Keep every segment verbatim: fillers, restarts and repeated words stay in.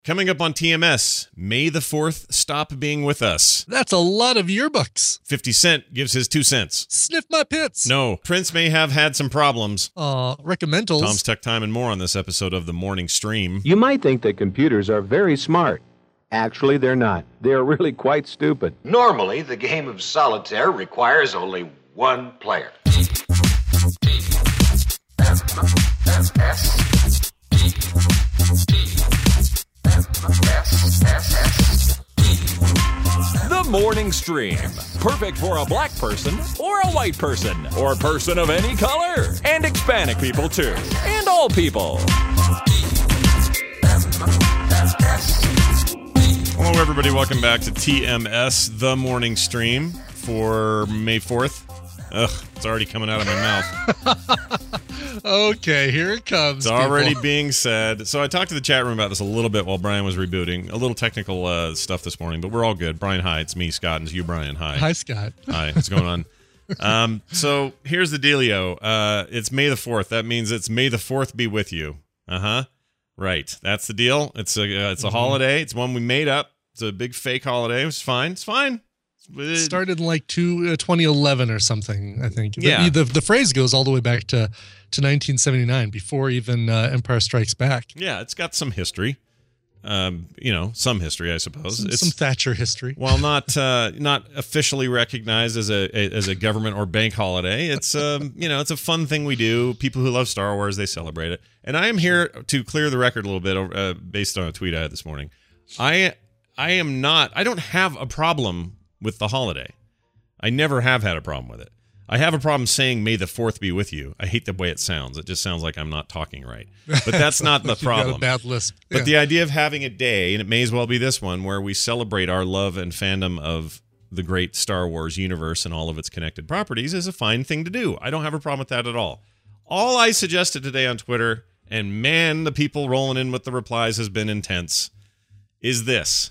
Coming up on T M S, May the fourth Stop Being With Us. That's a lot of yearbooks. fifty Cent gives his two cents. Sniff my pits. No, Prince may have had some problems. Uh, recommendals. Tom's Tech Time and more on this episode of The Morning Stream. You might think that computers are very smart. Actually, they're not. They're really quite stupid. Normally, the game of solitaire requires only one player. The Morning Stream. Perfect for a black person or a white person or person of any color. And Hispanic people too. And all people. Hello, everybody. Welcome back to T M S, The Morning Stream for May fourth. Ugh, it's already coming out of my mouth. Okay, here it comes. It's already people. being said. So I talked to the chat room about this a little bit while Brian was rebooting. A little technical uh, stuff this morning, but we're all good. Brian, hi. It's me, Scott, and it's you, Brian. Hi. Hi, Scott. Hi. What's going on? um, so here's the dealio. Uh, it's May the fourth. That means it's May the fourth be with you. Uh-huh. Right. That's the deal. It's a uh, it's a mm-hmm. holiday. It's one we made up. It's a big fake holiday. It's fine. It's fine. It started in like two, uh, twenty eleven or something, I think. Yeah. The, the, the phrase goes all the way back to, to nineteen seventy-nine, before even uh, Empire Strikes Back. Yeah, it's got some history. Um, you know, some history, I suppose. Some, it's, some Thatcher history. While not uh, not officially recognized as a, a as a government or bank holiday, it's um, you know, it's a fun thing we do. People who love Star Wars, they celebrate it. And I am here to clear the record a little bit uh, based on a tweet I had this morning. I I am not. I don't have a problem with the holiday. I never have had a problem with it. I have a problem saying May the fourth be with you. I hate the way it sounds. It just sounds like I'm not talking right. But that's not the problem. Got a bad lisp. But Yeah. the idea of having a day, and it may as well be this one, where we celebrate our love and fandom of the great Star Wars universe and all of its connected properties is a fine thing to do. I don't have a problem with that at all. All I suggested today on Twitter, and man, the people rolling in with the replies has been intense, is this.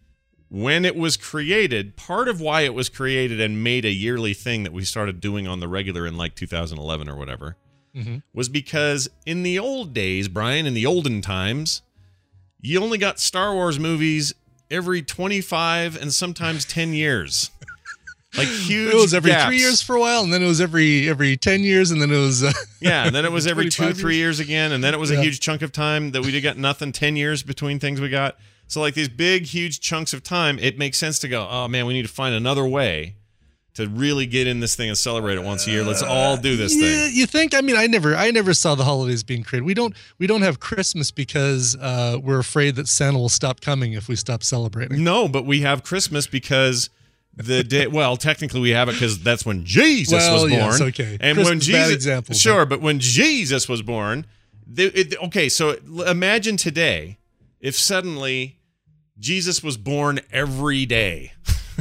When it was created, part of why it was created and made a yearly thing that we started doing on the regular in like two thousand eleven or whatever, mm-hmm. was because in the old days, Brian, in the olden times, you only got Star Wars movies every twenty-five and sometimes ten years. Like huge. It was every gaps. three years for a while, and then it was every every ten years, and then it was uh, yeah, and then it was every two, years. three years again, and then it was yeah. a huge chunk of time that we did got nothing. Ten years between things we got. So like these big, huge chunks of time, it makes sense to go, oh man, we need to find another way to really get in this thing and celebrate it once a year. Let's all do this yeah, thing. You think? I mean, I never, I never saw the holidays being created. We don't, we don't have Christmas because uh, we're afraid that Santa will stop coming if we stop celebrating. No, but we have Christmas because the day. Well, technically we have it because that's when Jesus well, was born. Yes, okay. And Christmas, when Jesus, bad example, sure, but when Jesus was born, they, it, okay. So imagine today if suddenly Jesus was born every day.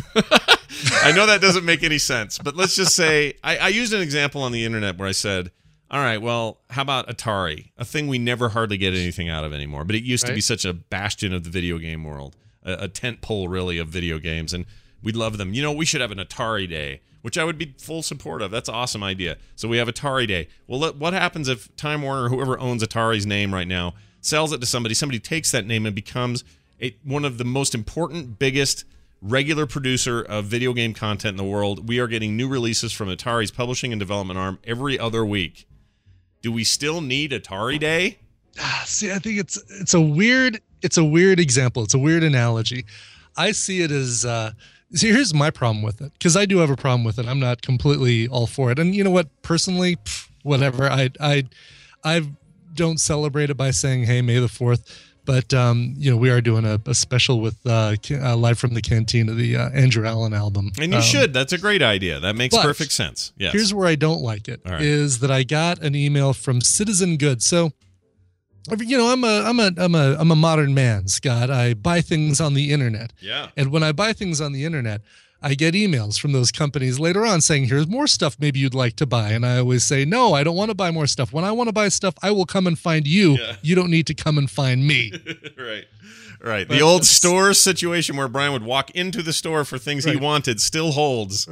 I know that doesn't make any sense, but let's just say I, I used an example on the internet where I said, all right, well, how about Atari? A thing we never hardly get anything out of anymore, but it used right? to be such a bastion of the video game world, a, a tent pole really of video games, and we love them. You know, we should have an Atari Day, which I would be full support of. That's an awesome idea. So we have Atari Day. Well, let, what happens if Time Warner, whoever owns Atari's name right now, sells it to somebody, somebody takes that name and becomes a, one of the most important, biggest regular producer of video game content in the world. We are getting new releases from Atari's publishing and development arm every other week. Do we still need Atari Day? Ah, see, I think it's it's a weird it's a weird example. It's a weird analogy. I see it as uh, see. Here's my problem with it, because I do have a problem with it. I'm not completely all for it. And you know what? Personally, pff, whatever. I I I don't celebrate it by saying, "Hey, May the fourth." But, um, you know, we are doing a, a special with uh, uh, Live from the Cantina, the uh, Andrew Allen album. And you um, should. That's a great idea. That makes perfect sense. Yes. Here's where I don't like it, right. is that I got an email from Citizen Good. So, you know, I'm a I'm a I'm a I'm a modern man, Scott. I buy things on the internet. Yeah. And when I buy things on the internet, I get emails from those companies later on saying, here's more stuff maybe you'd like to buy. And I always say, no, I don't want to buy more stuff. When I want to buy stuff, I will come and find you. Yeah. You don't need to come and find me. Right. Right. But the old store situation where Brian would walk into the store for things right. he wanted still holds. Right.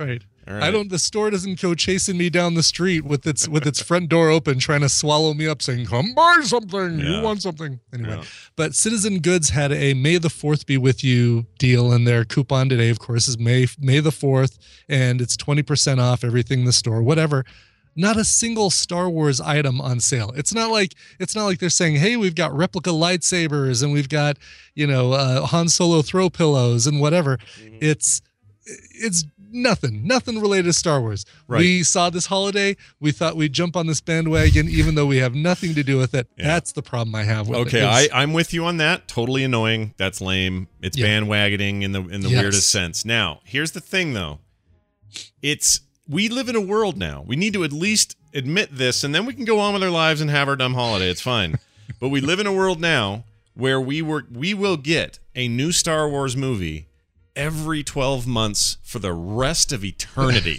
All right. I don't. The store doesn't go chasing me down the street with its with its front door open, trying to swallow me up, saying, "Come buy something. Yeah. You want something?" Anyway, Yeah. but Citizen Goods had a May the Fourth be with you deal, and their coupon today, of course, is May May the Fourth, and it's twenty percent off everything in the store, whatever. Not a single Star Wars item on sale. It's not like it's not like they're saying, "Hey, we've got replica lightsabers and we've got, you know, uh, Han Solo throw pillows and whatever." Mm-hmm. It's it's nothing, nothing related to Star Wars. Right. We saw this holiday. We thought we'd jump on this bandwagon, even though we have nothing to do with it. Yeah. That's the problem I have with okay, it. Okay, I I'm with you on that. Totally annoying. That's lame. It's yeah. bandwagoning in the in the yes. weirdest sense. Now, here's the thing, though. It's we live in a world now. We need to at least admit this, and then we can go on with our lives and have our dumb holiday. It's fine. But we live in a world now where we were we will get a new Star Wars movie every twelve months for the rest of eternity.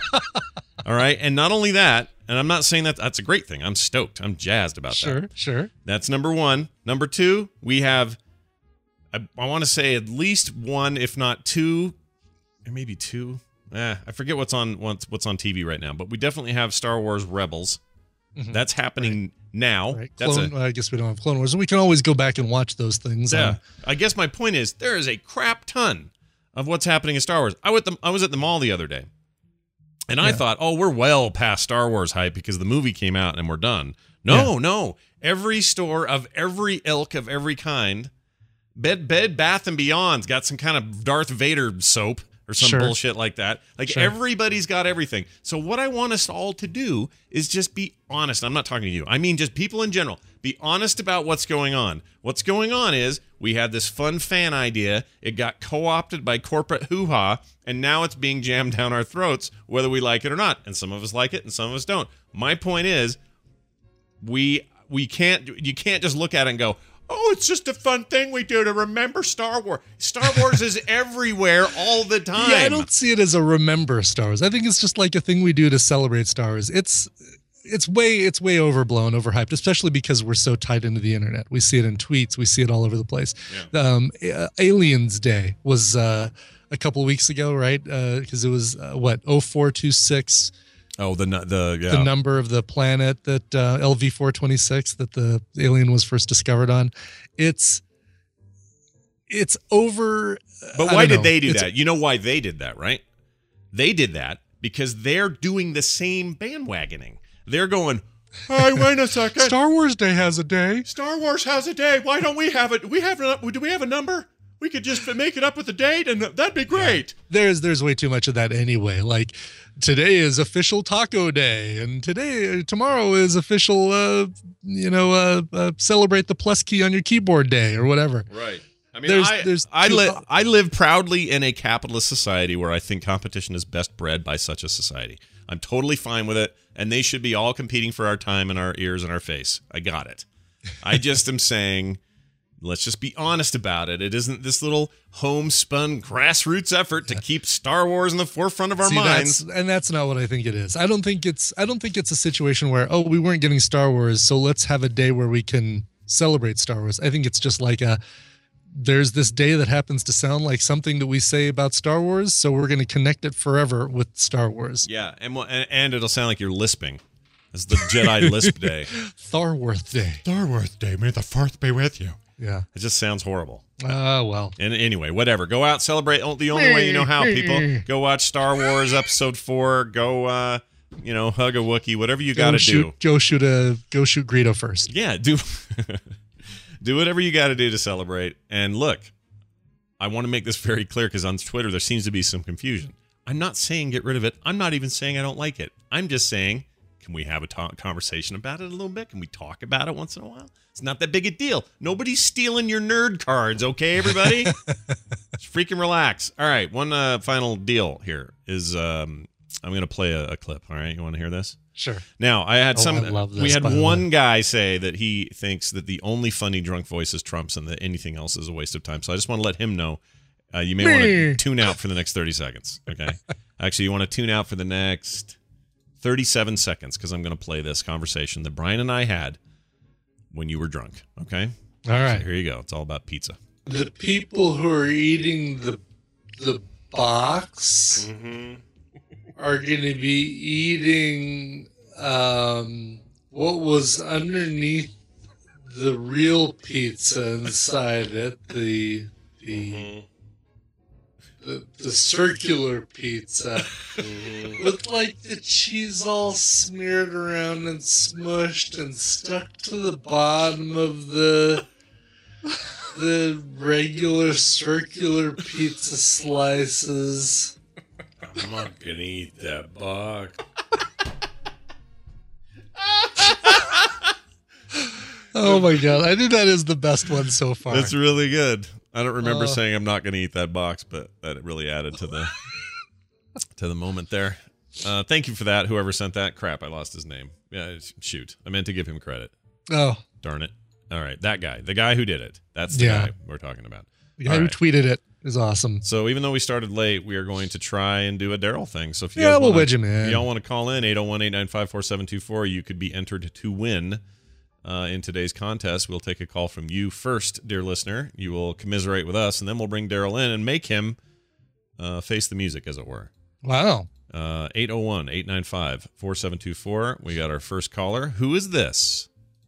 All right? And not only that, and I'm not saying that that's a great thing. I'm stoked. I'm jazzed about sure, that. Sure, sure. That's number one. Number two, we have, I, I want to say at least one, if not two, or maybe two. Eh, I forget what's on what's, what's on T V right now, but we definitely have Star Wars Rebels. Mm-hmm. That's happening right. now. Right. That's Clone, a, well, I guess we don't have Clone Wars. We can always go back and watch those things. Yeah. Um, I guess my point is there is a crap ton of what's happening in Star Wars. I, went the, I was at the mall the other day, and I yeah. thought, oh, we're well past Star Wars hype because the movie came out and we're done. No, yeah. no. Every store of every ilk of every kind, Bed, Bed Bath and Beyond's got some kind of Darth Vader soap. Or some sure. bullshit like that. Like, sure. everybody's got everything. So what I want us all to do is just be honest. I'm not talking to you. I mean just people in general. Be honest about what's going on. What's going on is we had this fun fan idea. It got co-opted by corporate hoo-ha, and now it's being jammed down our throats, whether we like it or not. And some of us like it, and some of us don't. My point is, we we can't. You can't just look at it and go, oh, it's just a fun thing we do to remember Star Wars. Star Wars is everywhere all the time. Yeah, I don't see it as a remember Star Wars. I think it's just like a thing we do to celebrate Star Wars. It's it's way it's way overblown, overhyped, especially because we're so tied into the internet. We see it in tweets. We see it all over the place. Yeah. Um, Aliens Day was uh, a couple of weeks ago, right? Because uh, it was, uh, what, oh four two six Oh, the the yeah. the number of the planet that uh, L V four twenty-six that the alien was first discovered on. It's it's over. But why did they do it's, that? You know why they did that, right? They did that because they're doing the same bandwagoning. They're going, hey, wait a second. Star Wars Day has a day. Star Wars has a day. Why don't we have it? We have a, do we have a number? We could just make it up with a date, and that'd be great. Yeah. There's there's way too much of that anyway. Like, today is official taco day, and today tomorrow is official, uh, you know, uh, uh, celebrate the plus key on your keyboard day or whatever. Right. I mean, there's, I there's I, two, li- I live proudly in a capitalist society where I think competition is best bred by such a society. I'm totally fine with it, and they should be all competing for our time and our ears and our face. I got it. I just am saying, let's just be honest about it. It isn't this little homespun grassroots effort to keep Star Wars in the forefront of our See, minds. That's, and that's not what I think it is. I don't think it's I don't think it's a situation where, oh, we weren't getting Star Wars, so let's have a day where we can celebrate Star Wars. I think it's just like a there's this day that happens to sound like something that we say about Star Wars, so we're going to connect it forever with Star Wars. Yeah, and and it'll sound like you're lisping. It's the Jedi Lisp Day. Tharworth Day. Tharworth Day. May the fourth be with you. Yeah. It just sounds horrible. Ah, uh, well. And anyway, whatever. Go out, celebrate the only way you know how, people. Go watch Star Wars Episode four. Go, uh, you know, hug a Wookiee. Whatever you got to do. Go shoot a go shoot Greedo first. Yeah, do do whatever you got to do to celebrate. And look, I want to make this very clear because on Twitter there seems to be some confusion. I'm not saying get rid of it. I'm not even saying I don't like it. I'm just saying, can we have a ta- conversation about it a little bit? Can we talk about it once in a while? It's not that big a deal. Nobody's stealing your nerd cards, okay, everybody? Just freaking relax. All right, one uh, final deal here is um, I'm going to play a, a clip, all right? You want to hear this? Sure. Now, I had oh, some. I love this, we had one guy say that he thinks that the only funny drunk voice is Trump's and that anything else is a waste of time. So I just want to let him know uh, you may want to tune out for the next thirty seconds, okay? Actually, you want to tune out for the next thirty-seven seconds because I'm going to play this conversation that Brian and I had when you were drunk, okay? All right. So here you go. It's all about pizza. The people who are eating the the box mm-hmm. are going to be eating um, what was underneath the real pizza inside it, the the mm-hmm. the, the circular pizza, mm-hmm. with like the cheese all smeared around and smushed and stuck to the bottom of the the regular circular pizza slices. I'm not gonna eat that box. Oh my god, I think that is the best one so far. That's really good. I don't remember uh, saying I'm not going to eat that box, but that really added to the to the moment there. Uh, thank you for that. Whoever sent that. Crap, I lost his name. Yeah, shoot. I meant to give him credit. Oh. Darn it. All right, that guy. The guy who did it. That's the yeah. guy we're talking about. The guy All who right. tweeted it is awesome. So even though we started late, we are going to try and do a Daryl thing. So if you yeah, guys we'll wanna, wedge him in. If y'all want to call in, eight oh one, eight nine five, four seven two four, you could be entered to win uh, in today's contest. We'll take a call from you first, dear listener. You will commiserate with us, and then we'll bring Daryl in and make him uh, face the music, as it were. Wow. Uh, eight oh one, eight nine five, four seven two four. We got our first caller. Who is this?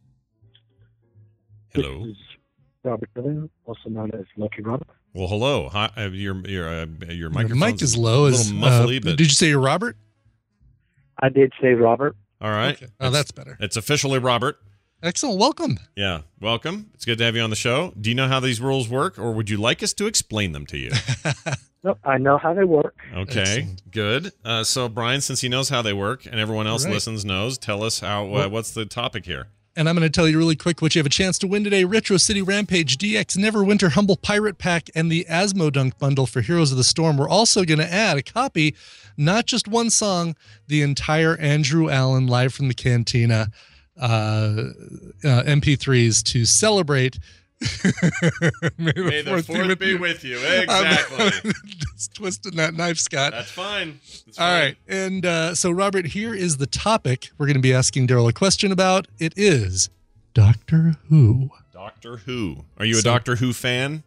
Hello. This is Robert Dillon, also known as Lucky Robert. Well, hello. Hi, uh, your your uh, your Your microphone mic is low. a Is, little muffly, uh, but did you say you're Robert? I did say Robert. all right. Okay. Oh, that's better. It's officially Robert. Excellent. Welcome. Yeah, welcome. It's good to have you on the show. Do you know how these rules work, or would you like us to explain them to you? Nope, I know how they work. Okay, Excellent. good. Uh, so, Brian, since he knows how they work, and everyone else Right. listens knows, tell us how. Uh, Well- what's the topic here? And I'm going to tell you really quick what you have a chance to win today. Retro City Rampage D X Neverwinter Humble Pirate Pack and the Asmodunk Bundle for Heroes of the Storm. We're also going to add a copy, not just one song, the entire Andrew Allen Live from the Cantina uh, uh, M P threes to celebrate. May the, May the fourth fourth be with you. Exactly. Just twisting that knife, Scott. That's fine. That's All fine. right. And uh, so, Robert, here is the topic we're going to be asking Daryl a question about. It is Doctor Who. Doctor Who. Are you a So- Doctor Who fan?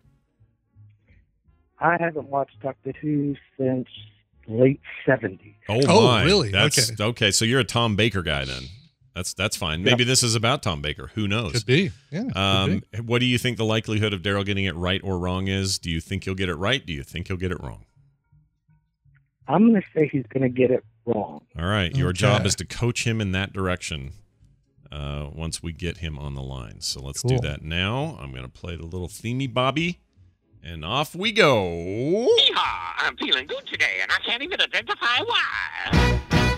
I haven't watched Doctor Who since late seventies. Oh, Oh, my. really? That's Okay. okay. So you're a Tom Baker guy then. That's that's fine. Maybe this is about Tom Baker. Who knows? Could be. Yeah. could Um, be. what do you think the likelihood of Daryl getting it right or wrong is? Do you think he'll get it right? Do you think he'll get it wrong? I'm going to say he's going to get it wrong. All right. Your Okay. job is to coach him in that direction uh, once we get him on the line. So let's do Cool. that now. I'm going to play the little themey bobby, and off we go. Yeehaw! I'm feeling good today, and I can't even identify why.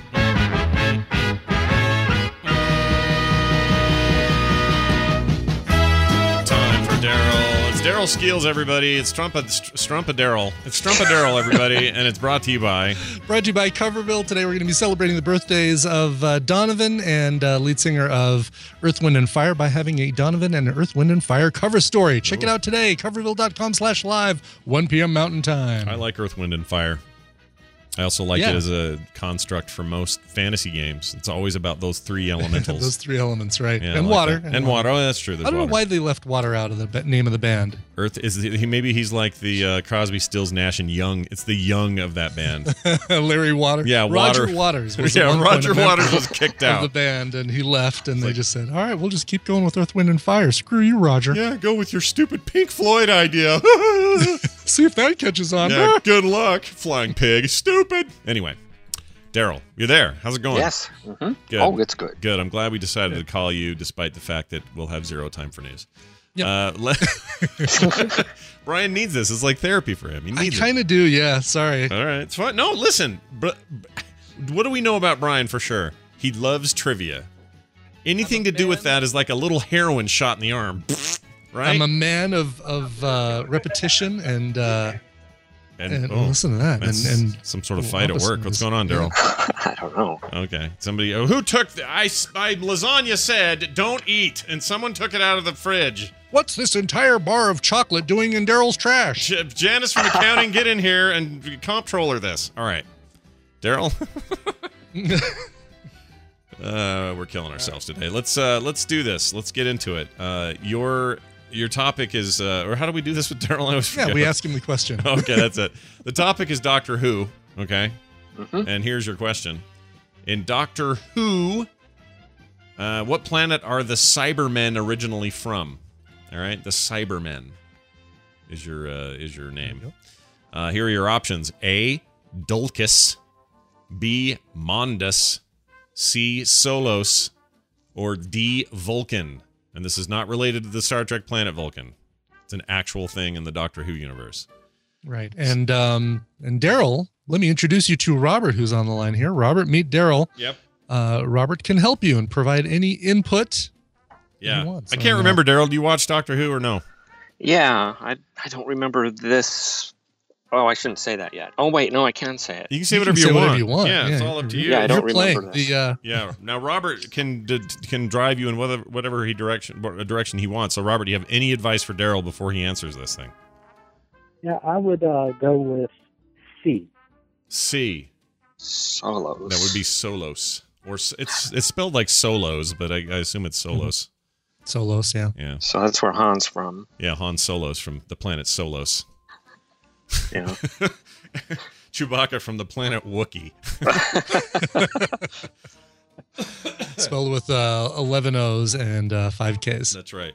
Time for Daryl. It's Daryl Skeels, everybody. It's Strumpa, Strumpa Daryl. It's Strumpa Daryl, everybody, and it's brought to you by... Brought to you by Coverville. Today we're going to be celebrating the birthdays of uh, Donovan and uh, lead singer of Earth, Wind, and Fire by having a Donovan and Earth, Wind, and Fire cover story. Check it out today. Coverville.com slash live, one p.m. Mountain Time. I like Earth, Wind, and Fire. I also like Yeah. it as a construct for most fantasy games. It's always about those three elementals. Those three elements, right? Yeah, I and like water. that. And water. Oh, that's true. There's I don't water. know why they left water out of the ba- name of the band. Earth is the, he maybe he's like the uh, Crosby, Stills, Nash and Young. It's the Young of that band. Larry Waters. Yeah, Roger Water- Waters. Was Yeah, at one point Roger a member Waters was kicked of out. the band, and he left, and they just said, "All right, we'll just keep going with Earth, Wind, and Fire. Screw you, Roger. Yeah, go with your stupid Pink Floyd idea. See if that catches on." Yeah, good luck, flying pig. Stupid. Anyway, Daryl, you're there. How's it going? Yes. Mm-hmm. Good. Oh, it's good. Good. I'm glad we decided to call you, despite the fact that we'll have zero time for news. Yep. Uh, le- Brian needs this. It's like therapy for him. He I needs it. kind of do. Yeah. Sorry. All right, it's fine. No, listen. But what do we know about Brian for sure? He loves trivia. Anything to do with that is like a little heroin shot in the arm, right? I'm a man of of uh, repetition and uh, and and oh, listen to that that's and, and some sort of fight at Opposite work. What's is- going on, Daryl? I don't know. Okay, somebody. Oh, who took the? I, I lasagna said don't eat, and someone took it out of the fridge. what's this entire bar of chocolate doing in Daryl's trash? J- Janice from accounting, get in here and comptroller this. All right, Daryl. uh, we're killing ourselves today. Let's uh, let's do this. Let's get into it. Uh, your your topic is, uh, or how do we do this with Daryl? I always Yeah, forget. we ask him the question. Okay, that's it. The topic is Doctor Who. Okay. Mm-hmm. And here's your question. In Doctor Who, uh, what planet are the Cybermen originally from? All right, the Cybermen is your uh, is your name. Uh, here are your options. A, Dulcus. B, Mondus. C, Solos. Or D, Vulcan. And this is not related to the Star Trek planet Vulcan. It's an actual thing in the Doctor Who universe. Right. And um, and Daryl, let me introduce you to Robert, who's on the line here. Robert, meet Daryl. Yep. Uh, Robert can help you and provide any input. Yeah. he wants I on can't that. remember, Daryl. Do you watch Doctor Who or no? Yeah, I I don't remember this. Oh, I shouldn't say that yet. Oh wait, no, I can say it. You can say You whatever can you say want. whatever you want. Yeah, it's Yeah. all up to you. Yeah, I don't You're playing remember this. the. Uh, Yeah. Now Robert can d- can drive you in whatever whatever he direction what direction he wants. So Robert, do you have any advice for Daryl before he answers this thing? Yeah, I would uh, go with C. C. Solos. That would be Solos, or s- it's it's spelled like Solos, but I, I assume it's Solos. Solos, yeah. Yeah. So that's where Han's from. Yeah, Han Solos from the planet Solos. Yeah. Chewbacca from the planet Wookiee. Spelled with uh, eleven O's and uh, five K's. That's right.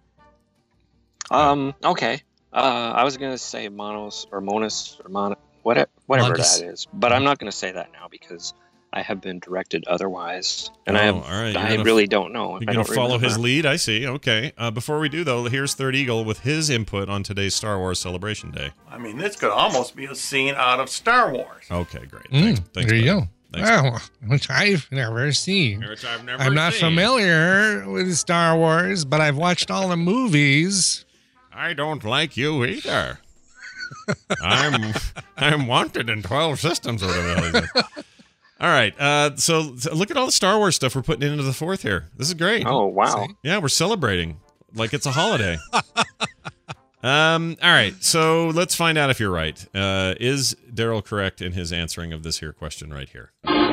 Um. Okay. Uh, I was gonna say Monos or Monus or Mon whatever whatever Mondus. that is, but I'm not gonna say that now because I have been directed otherwise, and I Oh, have, all right, you're I gonna- really don't know. You're I going don't to follow his remember. lead? I see. Okay. Uh, before we do, though, here's Third Eagle with his input on today's Star Wars Celebration Day. I mean, this could almost be a scene out of Star Wars. Okay, great. Mm, Thanks. Thanks, there you buddy. go. Thanks, Wow, which I've never seen. Which I've never I'm not seen. familiar with Star Wars, but I've watched all the movies. I don't like you either. I'm I'm wanted in twelve systems or whatever the hell he said. All right. Uh, so, so look at all the Star Wars stuff we're putting into the fourth here. This is great. Oh wow! Yeah, we're celebrating like it's a holiday. um. All right. So let's find out if you're right. Uh, is Daryl correct in his answering of this here question right here?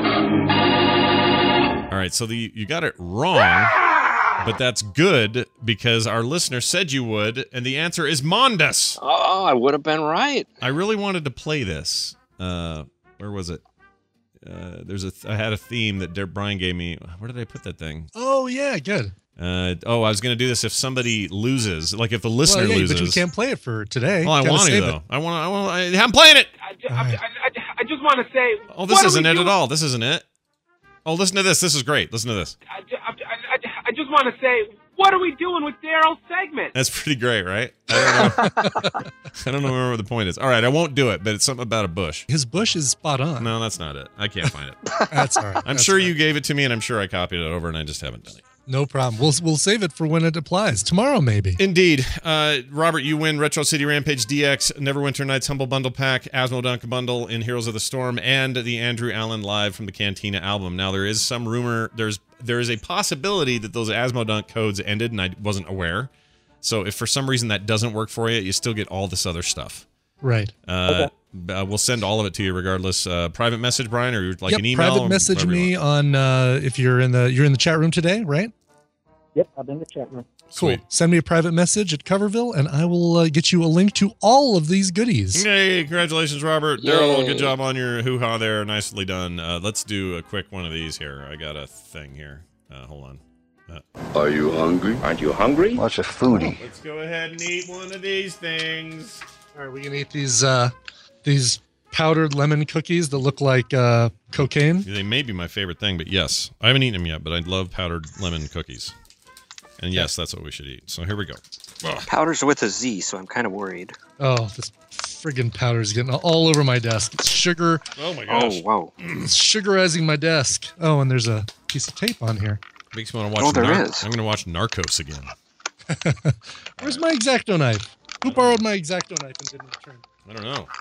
All right. So the you got it wrong. But that's good because our listener said you would, and the answer is Mondus. Oh, I would have been right. I really wanted to play this. Uh, where was it? Uh, there's a. Th- I had a theme that Der- Brian gave me. Where did I put that thing? Oh yeah, good. Uh, oh, I was going to do this if somebody loses, like if the listener well, yeah, loses. but you can't play it for today. Well, I Gotta want to save though. it. I want. I want. I, I'm playing it. I, I, I, I just want to say. Oh, this what are isn't we it doing? at all. This isn't it. Oh, listen to this. This is great. Listen to this. I, ju- I, I, I- I just want to say, what are we doing with Daryl's segment? That's pretty great, right? I don't know. I don't know what the point is. All right, I won't do it, but it's something about a bush. His bush is spot on. No, that's not it. I can't find it. That's all right. I'm That's sure fine. you gave it to me, and I'm sure I copied it over, and I just haven't done it. No problem. We'll we'll save it for when it applies tomorrow, maybe. Indeed. Uh, Robert, you win Retro City Rampage D X, Neverwinter Nights Humble Bundle Pack, Asmodunk Bundle in Heroes of the Storm, and the Andrew Allen Live from the Cantina album. Now, there is some rumor, there's there is a possibility that those Asmodunk codes ended, and I wasn't aware. So if for some reason that doesn't work for you, you still get all this other stuff. Right. Uh, uh, we'll send all of it to you regardless. Uh, private message, Brian, or like yep, an email? private message whatever you me on uh, if you're in the you're in the chat room today, right? Yep, I'm in the chat room. Cool. Send me a private message at Coverville, and I will uh, get you a link to all of these goodies. Hey, congratulations, Robert. Yay. Daryl, good job on your hoo-ha there. Nicely done. Uh, let's do a quick one of these here. I got a thing here. Uh, hold on. Uh, Are you hungry? Aren't you hungry? What's a foodie? let's go ahead and eat one of these things. All right, we can eat these uh, these powdered lemon cookies that look like uh, cocaine. They may be my favorite thing, but yes. I haven't eaten them yet, but I love powdered lemon cookies. And yes, that's what we should eat. So here we go. Ugh. Powder's with a Z, so I'm kind of worried. Oh, this friggin' powder is getting all over my desk. It's sugar. Oh my gosh. Oh wow! It's sugarizing my desk. Oh, and there's a piece of tape on here. Makes me want to watch Oh, there Nar- is. I'm going to watch Narcos again. Where's my X-Acto knife? Who borrowed my X-Acto knife and didn't return? I don't know.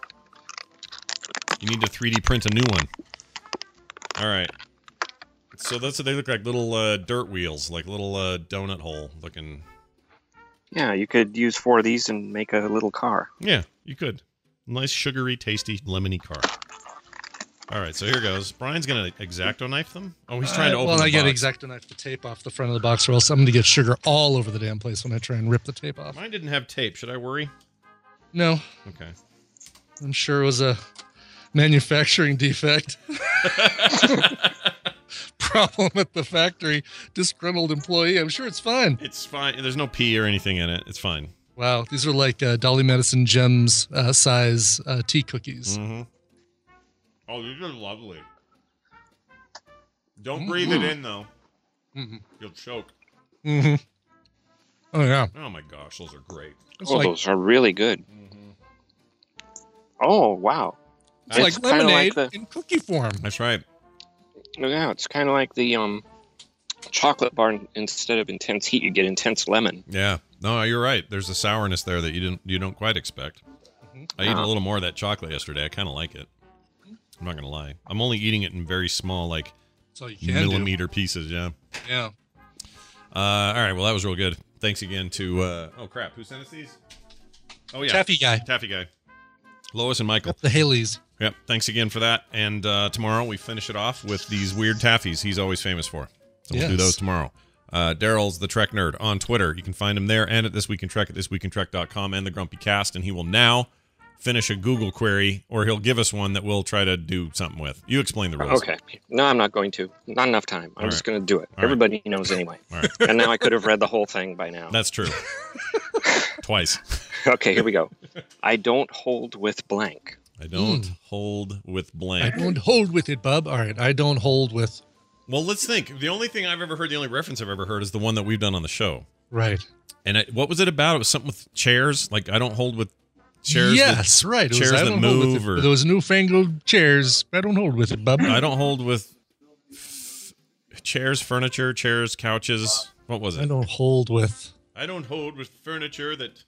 You need to three D print a new one. All right. So that's what they look like, little uh, dirt wheels, like little uh, donut hole looking. Yeah, you could use four of these and make a little car. Yeah, you could. Nice, sugary, tasty, lemony car. All right, so here goes. Brian's going to X-Acto knife them? Oh, he's trying to Uh, open well, the I get box. X-Acto knife to tape off the front of the box, or else I'm going to get sugar all over the damn place when I try and rip the tape off. Mine didn't have tape. Should I worry? No, Okay. I'm sure it was a Manufacturing defect. Problem at the factory. Disgruntled employee. I'm sure it's fine. It's fine. There's no pee or anything in it. It's fine. Wow. These are like uh, Dolly Madison Gems uh, size uh, tea cookies. Mm-hmm. Oh, these are lovely. Don't mm-hmm. breathe it in, though. Mm-hmm. You'll choke. Mm-hmm. Oh, yeah. Oh, my gosh. Those are great. It's oh, like, those are really good. Mm-hmm. Oh, wow. It's, it's like lemonade like the, in cookie form. That's right. Oh, yeah, it's kind of like the um, chocolate bar. Instead of intense heat, you get intense lemon. Yeah. No, you're right. There's a sourness there that you didn't you don't quite expect. Mm-hmm. I ate uh-huh. a little more of that chocolate yesterday. I kind of like it. I'm not gonna lie. I'm only eating it in very small, like millimeter do. pieces. Yeah. Yeah. Uh, all right. Well, that was real good. Thanks again to. Uh, oh crap! Who sent us these? Oh yeah, Taffy guy. Taffy guy. Lois and Michael. Yep, the Haleys. Yep. Thanks again for that. And uh, tomorrow we finish it off with these weird taffies he's always famous for. So we'll yes. do those tomorrow. Uh, Daryl's the Trek Nerd on Twitter. You can find him there and at This Week in Trek at this week in trek dot com and the Grumpy Cast. And he will now finish a Google query, or he'll give us one that we'll try to do something with. You explain the rules. Okay. No, I'm not going to. Not enough time. I'm All just right. going to do it. All Everybody right. knows anyway. All right. And now I could have read the whole thing by now. That's true. Twice. Okay, here we go. I don't hold with blank. I don't mm. hold with blank. I don't hold with it, bub. All right. I don't hold with... Well, let's think. The only thing I've ever heard, the only reference I've ever heard is the one that we've done on the show. Right. And I, what was it about? It was something with chairs. Like, I don't hold with chairs. Yes, that, right. It chairs was, that move. Or, those newfangled chairs. I don't hold with it, bub. I don't hold with f- chairs, furniture, chairs, couches. What was it? I don't hold with... I don't hold with furniture that...